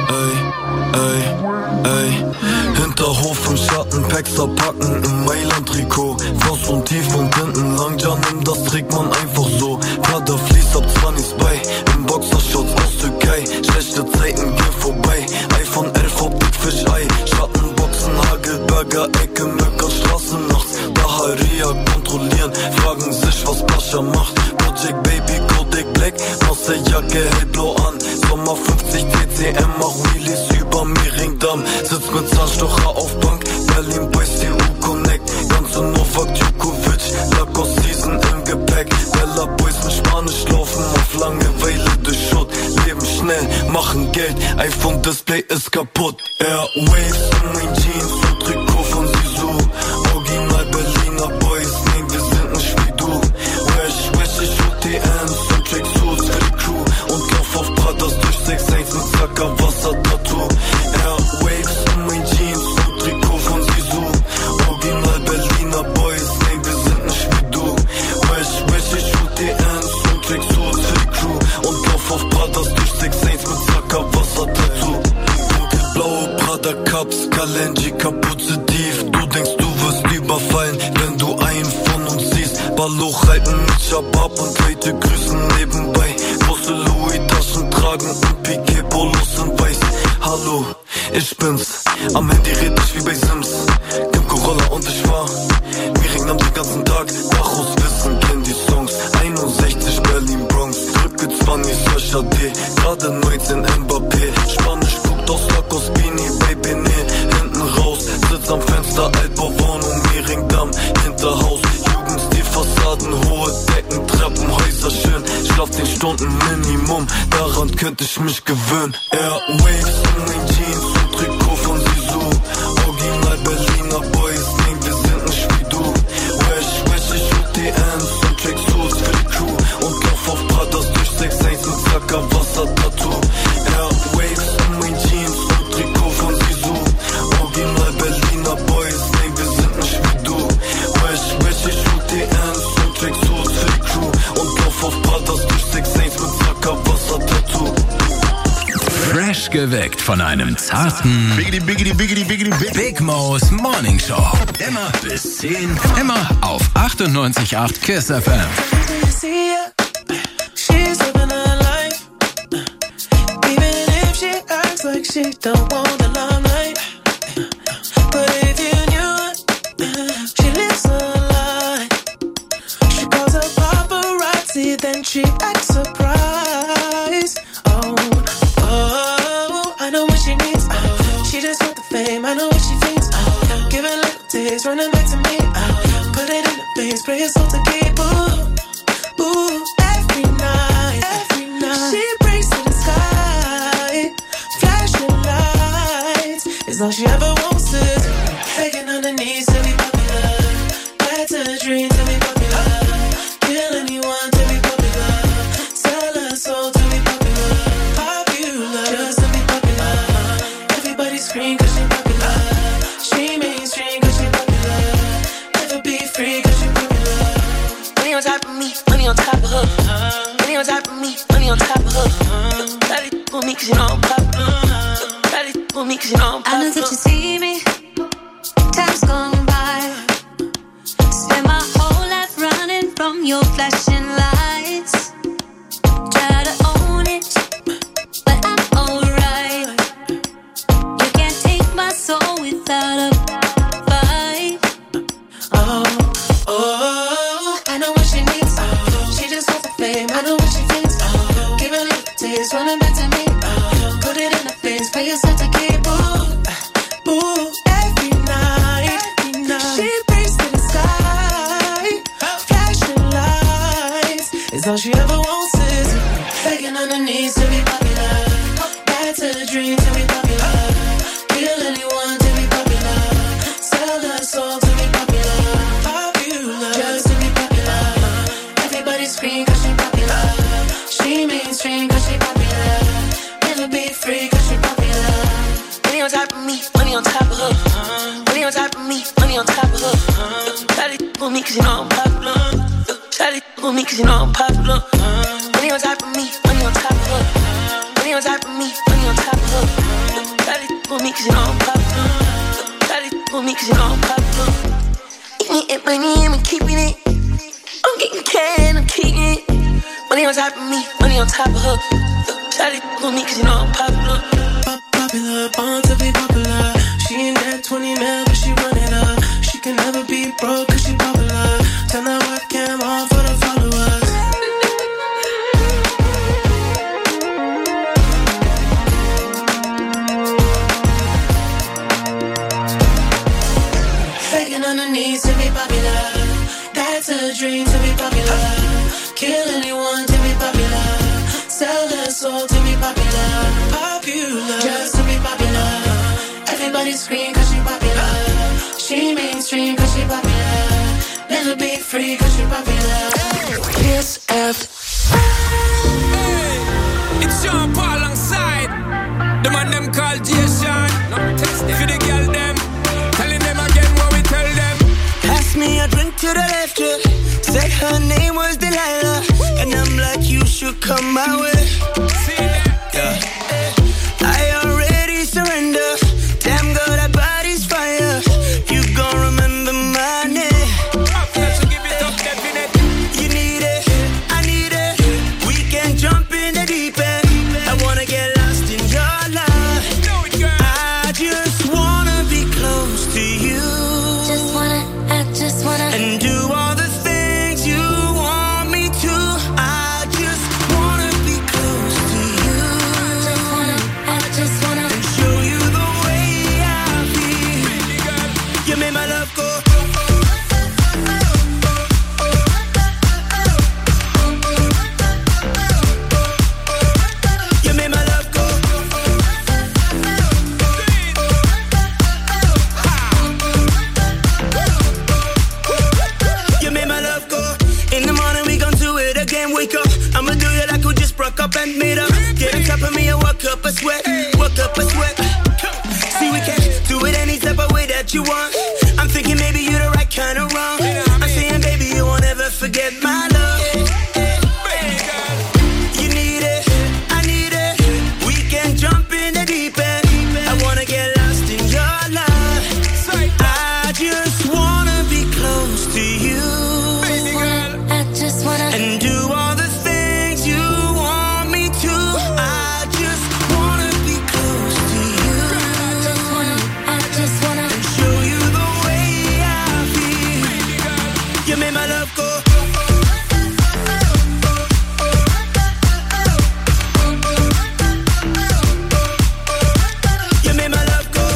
Hinterhof im Schatten, Packs abpacken im Mailand-Trikot. Faust und tief und hinten lang, ja nimm, das trägt man einfach so. Prada fließt ab 20 bei, im Boxershorts aus Türkei. Schlechte Zeiten gehen vorbei, iPhone 11 Optik Fischei. Schattenboxen, Hagelberger, Ecke, Möcker, Straßen nachts. Daharia kontrollieren, fragen sich, was Pascha macht. Project Baby, Kodak Black, Marseille-Jacke, hellblau an. Sommer 50 TCM, mach Wheelies über Mehringdamm. Sitzt mit Zahnstocher auf Bank, Berlin Boys, TU Connect. Ganze Novak Djokovic, Lacoste Season im Gepäck. Bella Boys mit Spanisch laufen auf Langeweile durch Schutt. Leben schnell, machen Geld, iPhone Display ist kaputt. Airwaves in mein Jeans und Trikot von Sisu. Original Berliner Boys, nein, wir sind nicht wie du. Wesh, ich UTMs und Tracksuits für die Crew. Und kauf auf Pradas durch 6'1 mit Zackerwasser-Tattoo. Airwaves in mein Jeans und Trikot von Sisu. Original Berliner Boys, nein, wir sind nicht wie du. Wesh, ich UTMs und Tracksuits für die Crew. Und kauf auf Pradas durch 6'1 mit Zackerwasser-Tattoo. Dunkelblaue Prada Cups, Kalenji, Kapuze tief. Du denkst, du wirst überfallen, wenn du einen von uns siehst. Balloch halten mit Shabab und Leute grüßen nebenbei. Große Louis-Taschen tragen und Piquet-Polos in weiß. Hallo, ich bin's, am Handy red ich wie bei Sims. Kim Corolla und ich war Mehringdamm den ganzen Tag. Bachus wissen, kenn die Songs. 61 Berlin Bronx, Drücke 20 Sascha D. Gerade 19 Mbappé. Spanisch guckt aus Lacoste Beanie, Baby nee, hinten raus. Sitz am Fenster, Altbauwohnung, Mehringdamm, Hinterhaus. Jugendstil, Fassaden, hohe Decken, Treppenhäuser schön. Schlaf 10 Stunden Minimum, daran könnte ich mich gewöhnen. Airwaves in mein Jeans und Trikot von Sisu. Original Berliner Boys, nein, wir sind nicht wie du. Wesh, ich UTMs und Tracksuits für die Crew. Und kauf auf Pradas durch 6'1 mit Zackerwasser-Tattoo. Airwaves in mein Jeans und Trikot von Sisu. Original Berliner Boys, nein, wir sind nicht wie du. Wesh, ich UTMs und Tracksuits für die Crew. Und kauf auf Pradas durch 6'1 mit Zackerwasser-Tattoo. Fresh geweckt von einem zarten Big Mo's Morning Show. Immer bis 10, immer auf 98.8 KISS FM. She's living her life, even if she acts like she don't want the limelight. But if you knew it, she lives her life. She calls her paparazzi, then she acts surprised. Oh, I know what she needs. She just want the fame, I know what she thinks. Give it little taste, running back to me. Put it in the face, pray it's all to keep. Ooh, every night, she prays to the sky. Flashing lights is all she ever wants is begging on her knees to be popular. That's a dream to be popular. Kill anyone to be popular. Sell her soul to be popular. Popular, just to be popular. Everybody scream cause she popular. She mainstream cause she popular. Never be free cause she popular. Money on top of me, money on top of her. Money on top of me, money on top of her. Daddy for me cause you know I'm popular. Daddy for me cause you know I'm popular. I know that you see me, time's gone by. Spend my whole life running from your flashing lights. Try to own it, but I'm alright. You can't take my soul without a fight. Oh, I know what she needs. She just wants the fame, I know what she thinks. Give it a little taste, running back to me. Put it in the face, pay yourself to keep. Ooh, every night, she prays to the sky. Flashing lights is all she ever wants is begging on her knees to be popular. That's a dream to be popular. Kill anyone to be popular. Sell her soul to be popular. Popular, just to be popular. Everybody scream cause she popular. She mainstream cause she popular. Never be free cause she popular. Money on top of me, money on top of her. Money on top of me, money on top of her. Shawty for me cause you know I'm popular. Shawty for me cause you know I'm popular. Money on top of me, money on top of her. Money on top of me, money on top of her. with me cause you know I'm popular. Eating it, money, and keeping it. I'm getting cash, I'm keeping it. Money on top of me, money on top of her. Shawty with me cause you know I'm popular. Popular, born to be popular. She ain't that 20 mil, but she run it up. She can never be broke cause she popular. Turn that webcam on for the followers. Faking on the knees to be popular. That's a dream to be popular. Kill anyone to be popular. Sell her soul to be popular. Popular, just to be popular. Everybody scream cause she popular. She mainstream cause she popular. Never be free cause she popular. Kiss F. Hey, it's Sean Paul alongside the man them called Jason. For the girl them, telling them again what we tell them. Pass me a drink to the left, yeah. Said her name was Delilah. And I'm like, you should come my way. See that? Yeah. I already surrender. Damn girl, that body's fire. You gon' remember my name. You need it, I need it. We can jump in the deep end. I wanna get lost in your life. I just wanna be close to you. I just wanna and do all the things you want me to. I just wanna be close to you. I just wanna and show you the way I feel. You made my love go. You made my love go. You made my love go. In the morning we gon' do it again. Wake up, I'ma do you like we just broke up and made up. Get on top of me and work up a sweat. Work up a sweat. See, we can do it any type of way that you want. I'm thinking maybe you're the right kind of wrong. I'm saying baby you won't ever forget my love. You need it, I need it. We can jump in the deep end. I wanna get lost in your life. I just wanna be close to you. I just wanna and do all the things you want me to. I just wanna be close to you. I just wanna and show you the way I feel. You made my love go. You made my love go.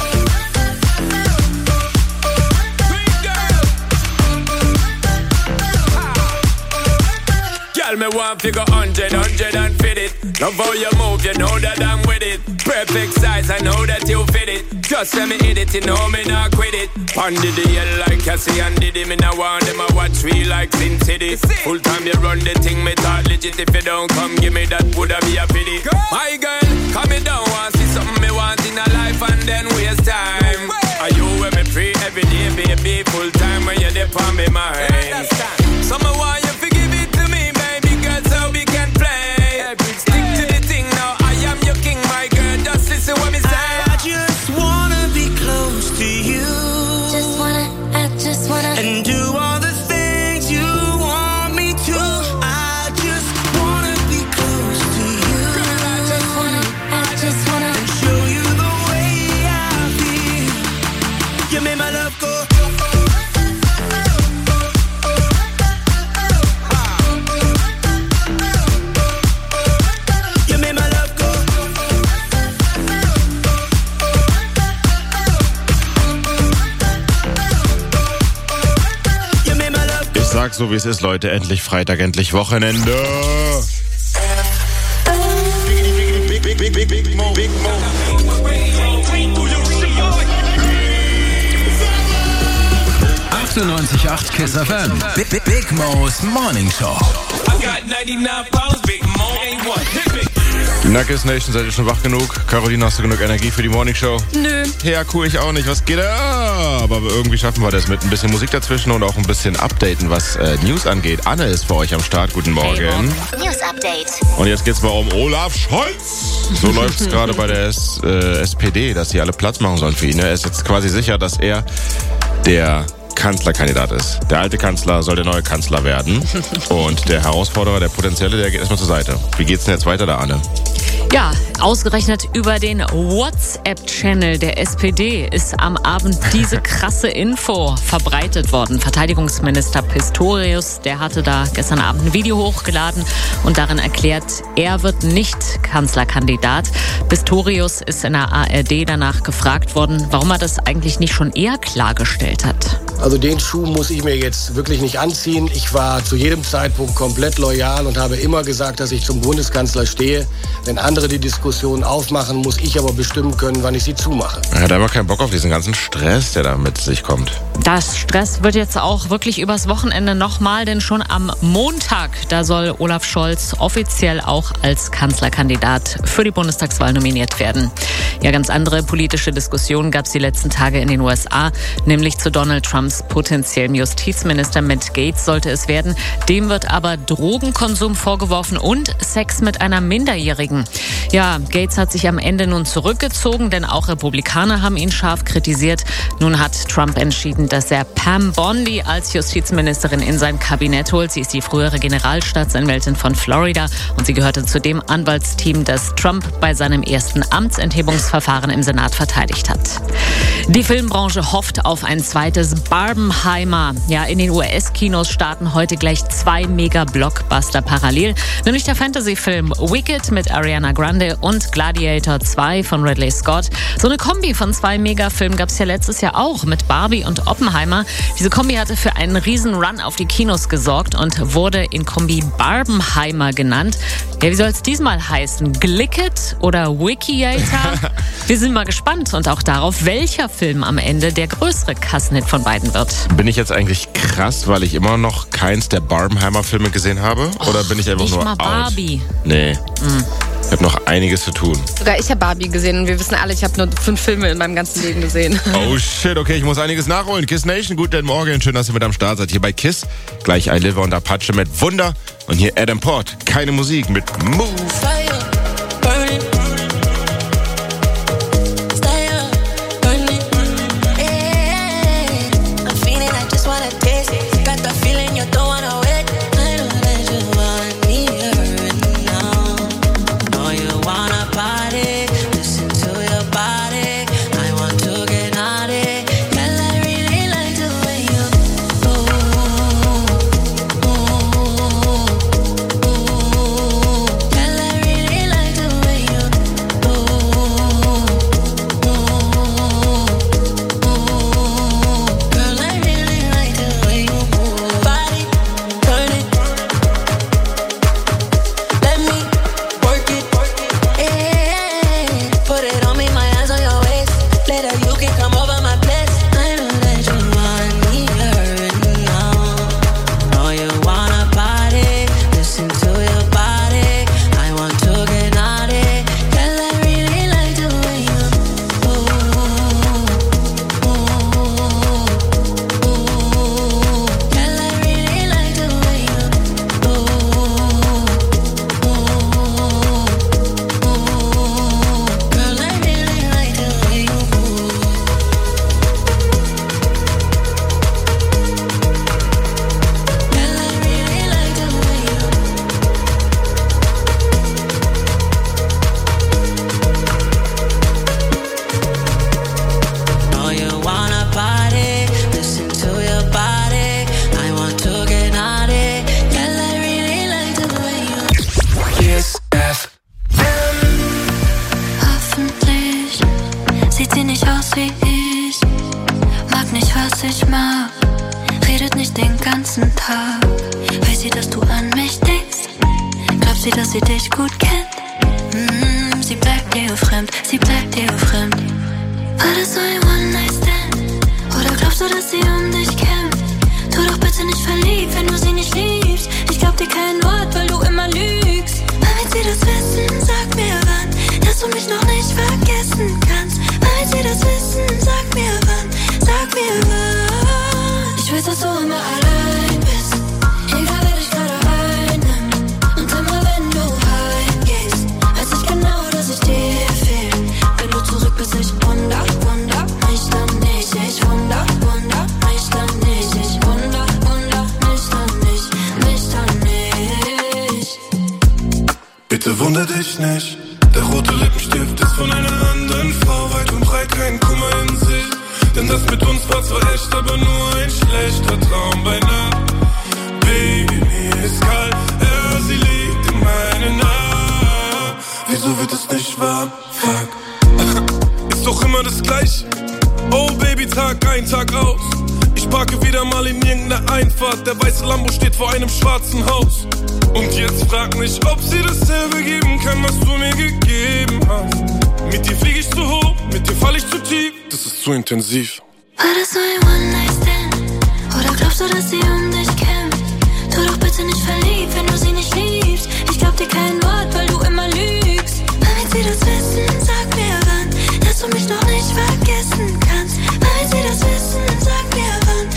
Girl, me want figure 100 and fit it. Love how you move, you know that I'm with it. Perfect size, I know that you fit it. Just let me hit it, you know me not quit it. Pondy the hell like Cassie and Diddy. Me not want them a watch me like Sin City. Full time you run the thing, me talk legit. If you don't come, give me that, woulda be a pity. My girl, come me down, want see something me want in a life and then waste time. Are you with me free every day, baby? Full time when you're there on me mind. So me want you to give it to me, baby girl, so we can play. Stick to the thing now, I am your king, my girl. Just listen what me say. I just wanna be close to you. I just wanna and do all the things you want me to. I just wanna be close to you. I just wanna and show you the way I feel. You made my love go. You made my love go. You made my love go. Ich sag so wie es ist, Leute, endlich Freitag, endlich Wochenende. Big Mo. 98.8 Kiss FM. Big Mo's Morning Show. I got 99 problems, Big Mo ain't one. Hit me. Na, Kiss Nation, seid ihr schon wach genug? Caroline, hast du genug Energie für die Morningshow? Nö. Ja, cool, ich auch nicht. Was geht da? Aber irgendwie schaffen wir das mit ein bisschen Musik dazwischen und auch ein bisschen Updaten, was News angeht. Anne ist für euch am Start. Guten Morgen. News Update. Und jetzt geht's mal um Olaf Scholz. So läuft es gerade bei der SPD, dass sie alle Platz machen sollen für ihn. Er ist jetzt quasi sicher, dass er der Kanzlerkandidat ist. Der alte Kanzler soll der neue Kanzler werden. Und der Herausforderer, der Potenzielle, der geht erstmal zur Seite. Wie geht's denn jetzt weiter da, Anne? Ja, ausgerechnet über den WhatsApp-Channel der SPD ist am Abend diese krasse Info verbreitet worden. Verteidigungsminister Pistorius, der hatte da gestern Abend ein Video hochgeladen und darin erklärt, er wird nicht Kanzlerkandidat. Pistorius ist in der ARD danach gefragt worden, warum er das eigentlich nicht schon eher klargestellt hat. Also den Schuh muss ich mir jetzt wirklich nicht anziehen. Ich war zu jedem Zeitpunkt komplett loyal und habe immer gesagt, dass ich zum Bundeskanzler stehe. Wenn andere die Diskussion aufmachen, muss ich aber bestimmen können, wann ich sie zumache. Er hat aber keinen Bock auf diesen ganzen Stress, der da mit sich kommt. Das Stress wird jetzt auch wirklich übers Wochenende nochmal, denn schon am Montag, da soll Olaf Scholz offiziell auch als Kanzlerkandidat für die Bundestagswahl nominiert werden. Ja, ganz andere politische Diskussionen gab es die letzten Tage in den USA, nämlich zu Donald Trumps potenziellem Justizminister Matt Gaetz sollte es werden. Dem wird aber Drogenkonsum vorgeworfen und Sex mit einer Minderjährigen. Ja, Gaetz hat sich am Ende nun zurückgezogen, denn auch Republikaner haben ihn scharf kritisiert. Nun hat Trump entschieden, dass er Pam Bondi als Justizministerin in sein Kabinett holt. Sie ist die frühere Generalstaatsanwältin von Florida und sie gehörte zu dem Anwaltsteam, das Trump bei seinem ersten Amtsenthebungsverfahren im Senat verteidigt hat. Die Filmbranche hofft auf ein zweites Barbenheimer. Ja, in den US-Kinos starten heute gleich 2 Mega-Blockbuster parallel, nämlich der Fantasy-Film Wicked mit Ariana Grande und Gladiator 2 von Ridley Scott. So eine Kombi von 2 Megafilmen gab es ja letztes Jahr auch mit Barbie und Oppenheimer. Diese Kombi hatte für einen riesen Run auf die Kinos gesorgt und wurde in Kombi Barbenheimer genannt. Ja, wie soll es diesmal heißen? Glicket oder Wikiator? Wir sind mal gespannt und auch darauf, welcher Film am Ende der größere Kassenhit von beiden wird. Bin ich jetzt eigentlich krass, weil ich immer noch keins der Barbenheimer-Filme gesehen habe? Oder bin ich einfach nur mal out? Barbie. Nee. Ich habe noch einiges zu tun. Sogar ich habe Barbie gesehen und wir wissen alle, ich habe nur 5 Filme in meinem ganzen Leben gesehen. Oh shit, okay, ich muss einiges nachholen. Kiss Nation, guten Morgen, schön, dass ihr mit am Start seid. Hier bei Kiss, gleich iLiver und Apache mit Wunder. Und hier Adam Port, keine Musik mit Move. Wenn du sie nicht liebst, ich glaub dir kein Wort, weil du immer lügst. Damit sie das wissen, sag mir wann, dass du mich noch nicht vergessen kannst. Damit sie das wissen, sag mir wann, sag mir wann. Ich weiß, dass du immer allein bist, egal wer dich gerade einnimmt. Und immer wenn du heimgehst, weiß ich genau, dass ich dir fehl. Wenn du zurück bist, ich wunder mich dann nicht. Ich wunder mich dann nicht. Ich wunder mich dann nicht. Bitte wunder dich nicht. Der rote Lippenstift ist von einer anderen Frau. Weit und breit kein Kummer in sich. Denn das mit uns war zwar echt, aber nur ein schlechter Traum bei Nacht. Baby, mir ist kalt, ja, sie liegt in meinen Armen. Wieso wird es nicht warm? Fuck. Ist doch immer das Gleiche. Oh Baby, Tag ein, Tag aus. Ich parke wieder mal in irgendeiner Einfahrt. Der weiße Lambo steht vor einem schwarzen Haus. Und jetzt frag mich, ob sie dasselbe geben kann, was du mir gegeben hast. Mit dir flieg ich zu hoch, mit dir fall ich zu tief. Das ist zu intensiv. War das nur ein One-Night-Stand? Oder glaubst du, dass sie um dich kämpft? Tu doch bitte nicht verliebt, wenn du sie nicht liebst. Ich glaub dir kein Wort, weil du immer lügst. Damit sie das wissen, sag mir wann, dass du mich noch nicht vergessen kannst. Damit sie das wissen, sag mir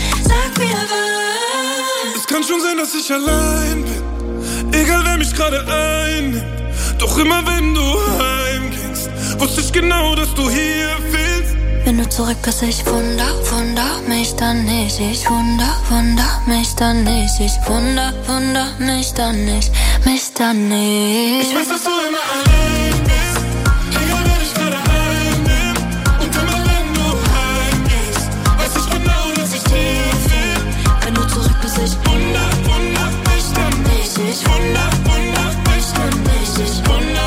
wann. Es kann schon sein, dass ich allein bin, egal wer mich gerade einnimmt. Doch immer wenn du heimgingst, wusste ich genau, dass du hier fehlst. Wenn du zurück bist, ich wunder mich dann nicht. Ich wunder mich dann nicht. Ich wunder mich dann nicht. Ich weiß, dass du immer allein bist, egal wer dich gerade einnimmt. Und immer wenn du heimgehst, weiß ich genau, dass ich dir fehl. Wenn du zurück bist, ich wunder mich dann nicht. Ich wunder mich dann nicht. Ich wunder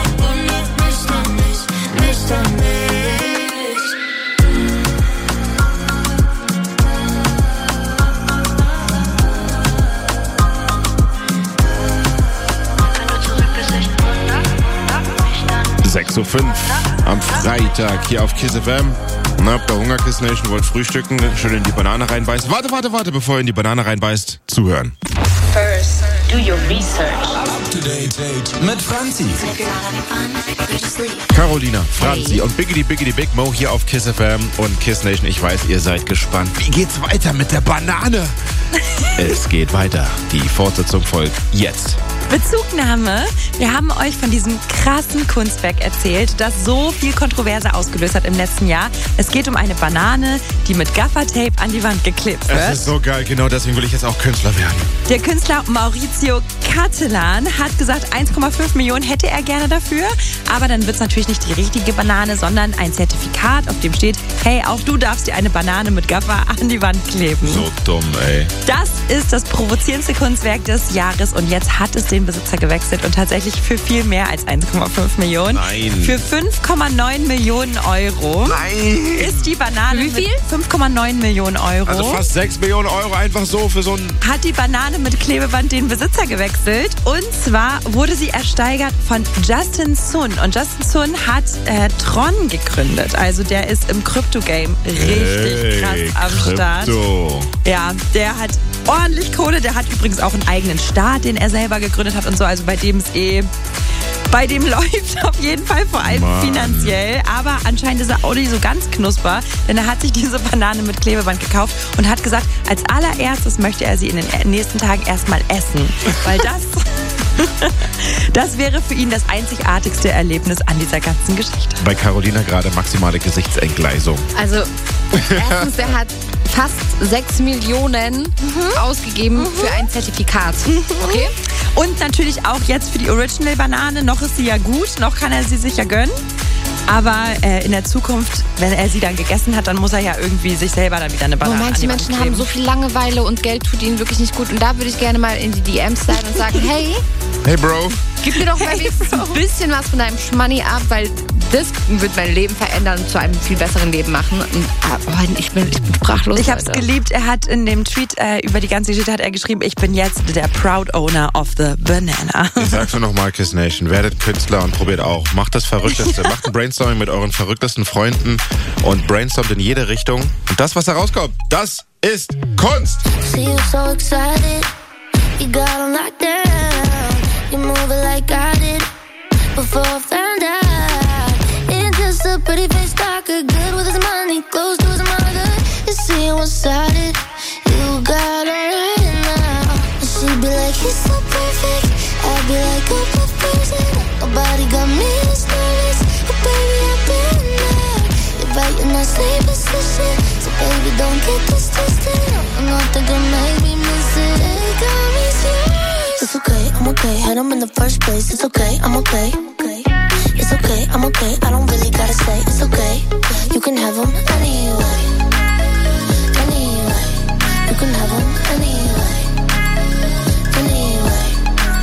mich dann nicht. So 5 am Freitag hier auf Kiss FM. Na, habt ihr Hunger, Kiss Nation, wollt frühstücken, schön in die Banane reinbeißen. Warte, bevor ihr in die Banane reinbeißt, zuhören. First, do your research. Up to date mit Franzi. Carolina, Franzi und Biggity Big Mo hier auf Kiss FM und Kiss Nation. Ich weiß, ihr seid gespannt. Wie geht's weiter mit der Banane? Es geht weiter. Die Fortsetzung folgt jetzt. Bezugnahme. Wir haben euch von diesem krassen Kunstwerk erzählt, das so viel Kontroverse ausgelöst hat im letzten Jahr. Es geht um eine Banane, die mit Gaffertape an die Wand geklebt wird. Das ist so geil, genau deswegen will ich jetzt auch Künstler werden. Der Künstler Maurizio Cattelan hat gesagt, 1,5 Millionen hätte er gerne dafür. Aber dann wird es natürlich nicht die richtige Banane, sondern ein Zertifikat, auf dem steht, hey, auch du darfst dir eine Banane mit Gaffer an die Wand kleben. So dumm, ey. Das ist das provozierendste Kunstwerk des Jahres und jetzt hat es den Besitzer gewechselt und tatsächlich für viel mehr als 1,5 Millionen. Nein. Für 5,9 Millionen Euro. Nein. Ist die Banane. Wie viel? 5,9 Millionen Euro. Also fast 6 Millionen Euro einfach so für so ein... Hat die Banane mit Klebeband den Besitzer gewechselt. Und zwar wurde sie ersteigert von Justin Sun. Und Justin Sun hat Tron gegründet. Also der ist im Crypto-Game richtig krass am Start. Ja, der hat ordentlich Kohle. Der hat übrigens auch einen eigenen Staat, den er selber gegründet hat und so. Also bei dem läuft auf jeden Fall, vor allem finanziell. Aber anscheinend ist er auch nicht so ganz knusper, denn er hat sich diese Banane mit Klebeband gekauft und hat gesagt, als allererstes möchte er sie in den nächsten Tagen erstmal essen. Weil das wäre für ihn das einzigartigste Erlebnis an dieser ganzen Geschichte. Bei Carolina gerade maximale Gesichtsentgleisung. Also, erstens, der hat fast 6 Millionen ausgegeben für ein Zertifikat. Okay? Und natürlich auch jetzt für die Original-Banane. Noch ist sie ja gut, noch kann er sie sich ja gönnen. Aber in der Zukunft, wenn er sie dann gegessen hat, dann muss er ja irgendwie sich selber dann wieder eine Banane an die Wand Manche Menschen haben so viel Langeweile und Geld tut ihnen wirklich nicht gut. Und da würde ich gerne mal in die DMs sliden und sagen, hey Bro, gib mir doch mal wenigstens ein bisschen was von deinem Schmoney ab, weil das wird mein Leben verändern und zu einem viel besseren Leben machen. Und ich bin sprachlos. Ich habe es geliebt. Er hat in dem Tweet über die ganze Geschichte hat er geschrieben, ich bin jetzt der Proud Owner of the Banana. Ich sag's nur nochmal, Kiss Nation, werdet Künstler und probiert auch. Macht das Verrückteste. Macht ein Brainstorming mit euren verrücktesten Freunden und brainstormt in jede Richtung. Und das, was da rauskommt, das ist Kunst. See you so excited. You got 'em locked down. You move it like I did. before I found out. It's just a pretty face talker, good with his money, close to his mother. You see what's out it, you got it right now. And she'd be like, he's so perfect. I'd be like, oh, perfect. Nobody got me this nervous, but baby, I've been there. You're right in that same position, so baby, don't get this twisted. Nothing can make me miss it. It got me serious. It's okay, I'm okay. Had him in the first place. It's okay, I'm okay. It's okay, I'm okay. I don't really gotta say it's okay. You can have him anyway. Anyway, you can have him anyway. Anyway,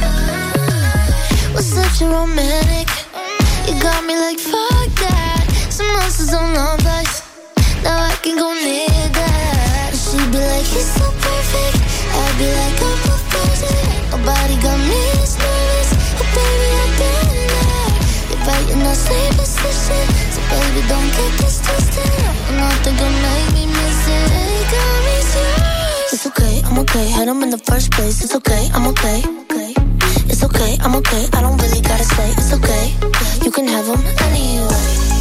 was such a romantic. You got me like fuck that. Some monsters on love life. Now I can go near that. She'd be like, he's so perfect. I'd be like, I'm perfect. Nobody got me this nervous, but baby, I've been there. You're right in that same position, so baby, don't get this twisted. Nothing can make me miss it. It got me serious. It's okay, I'm okay. Had him in the first place. It's okay, I'm okay. It's okay, I'm okay. I don't really gotta say it's okay. You can have him anyway.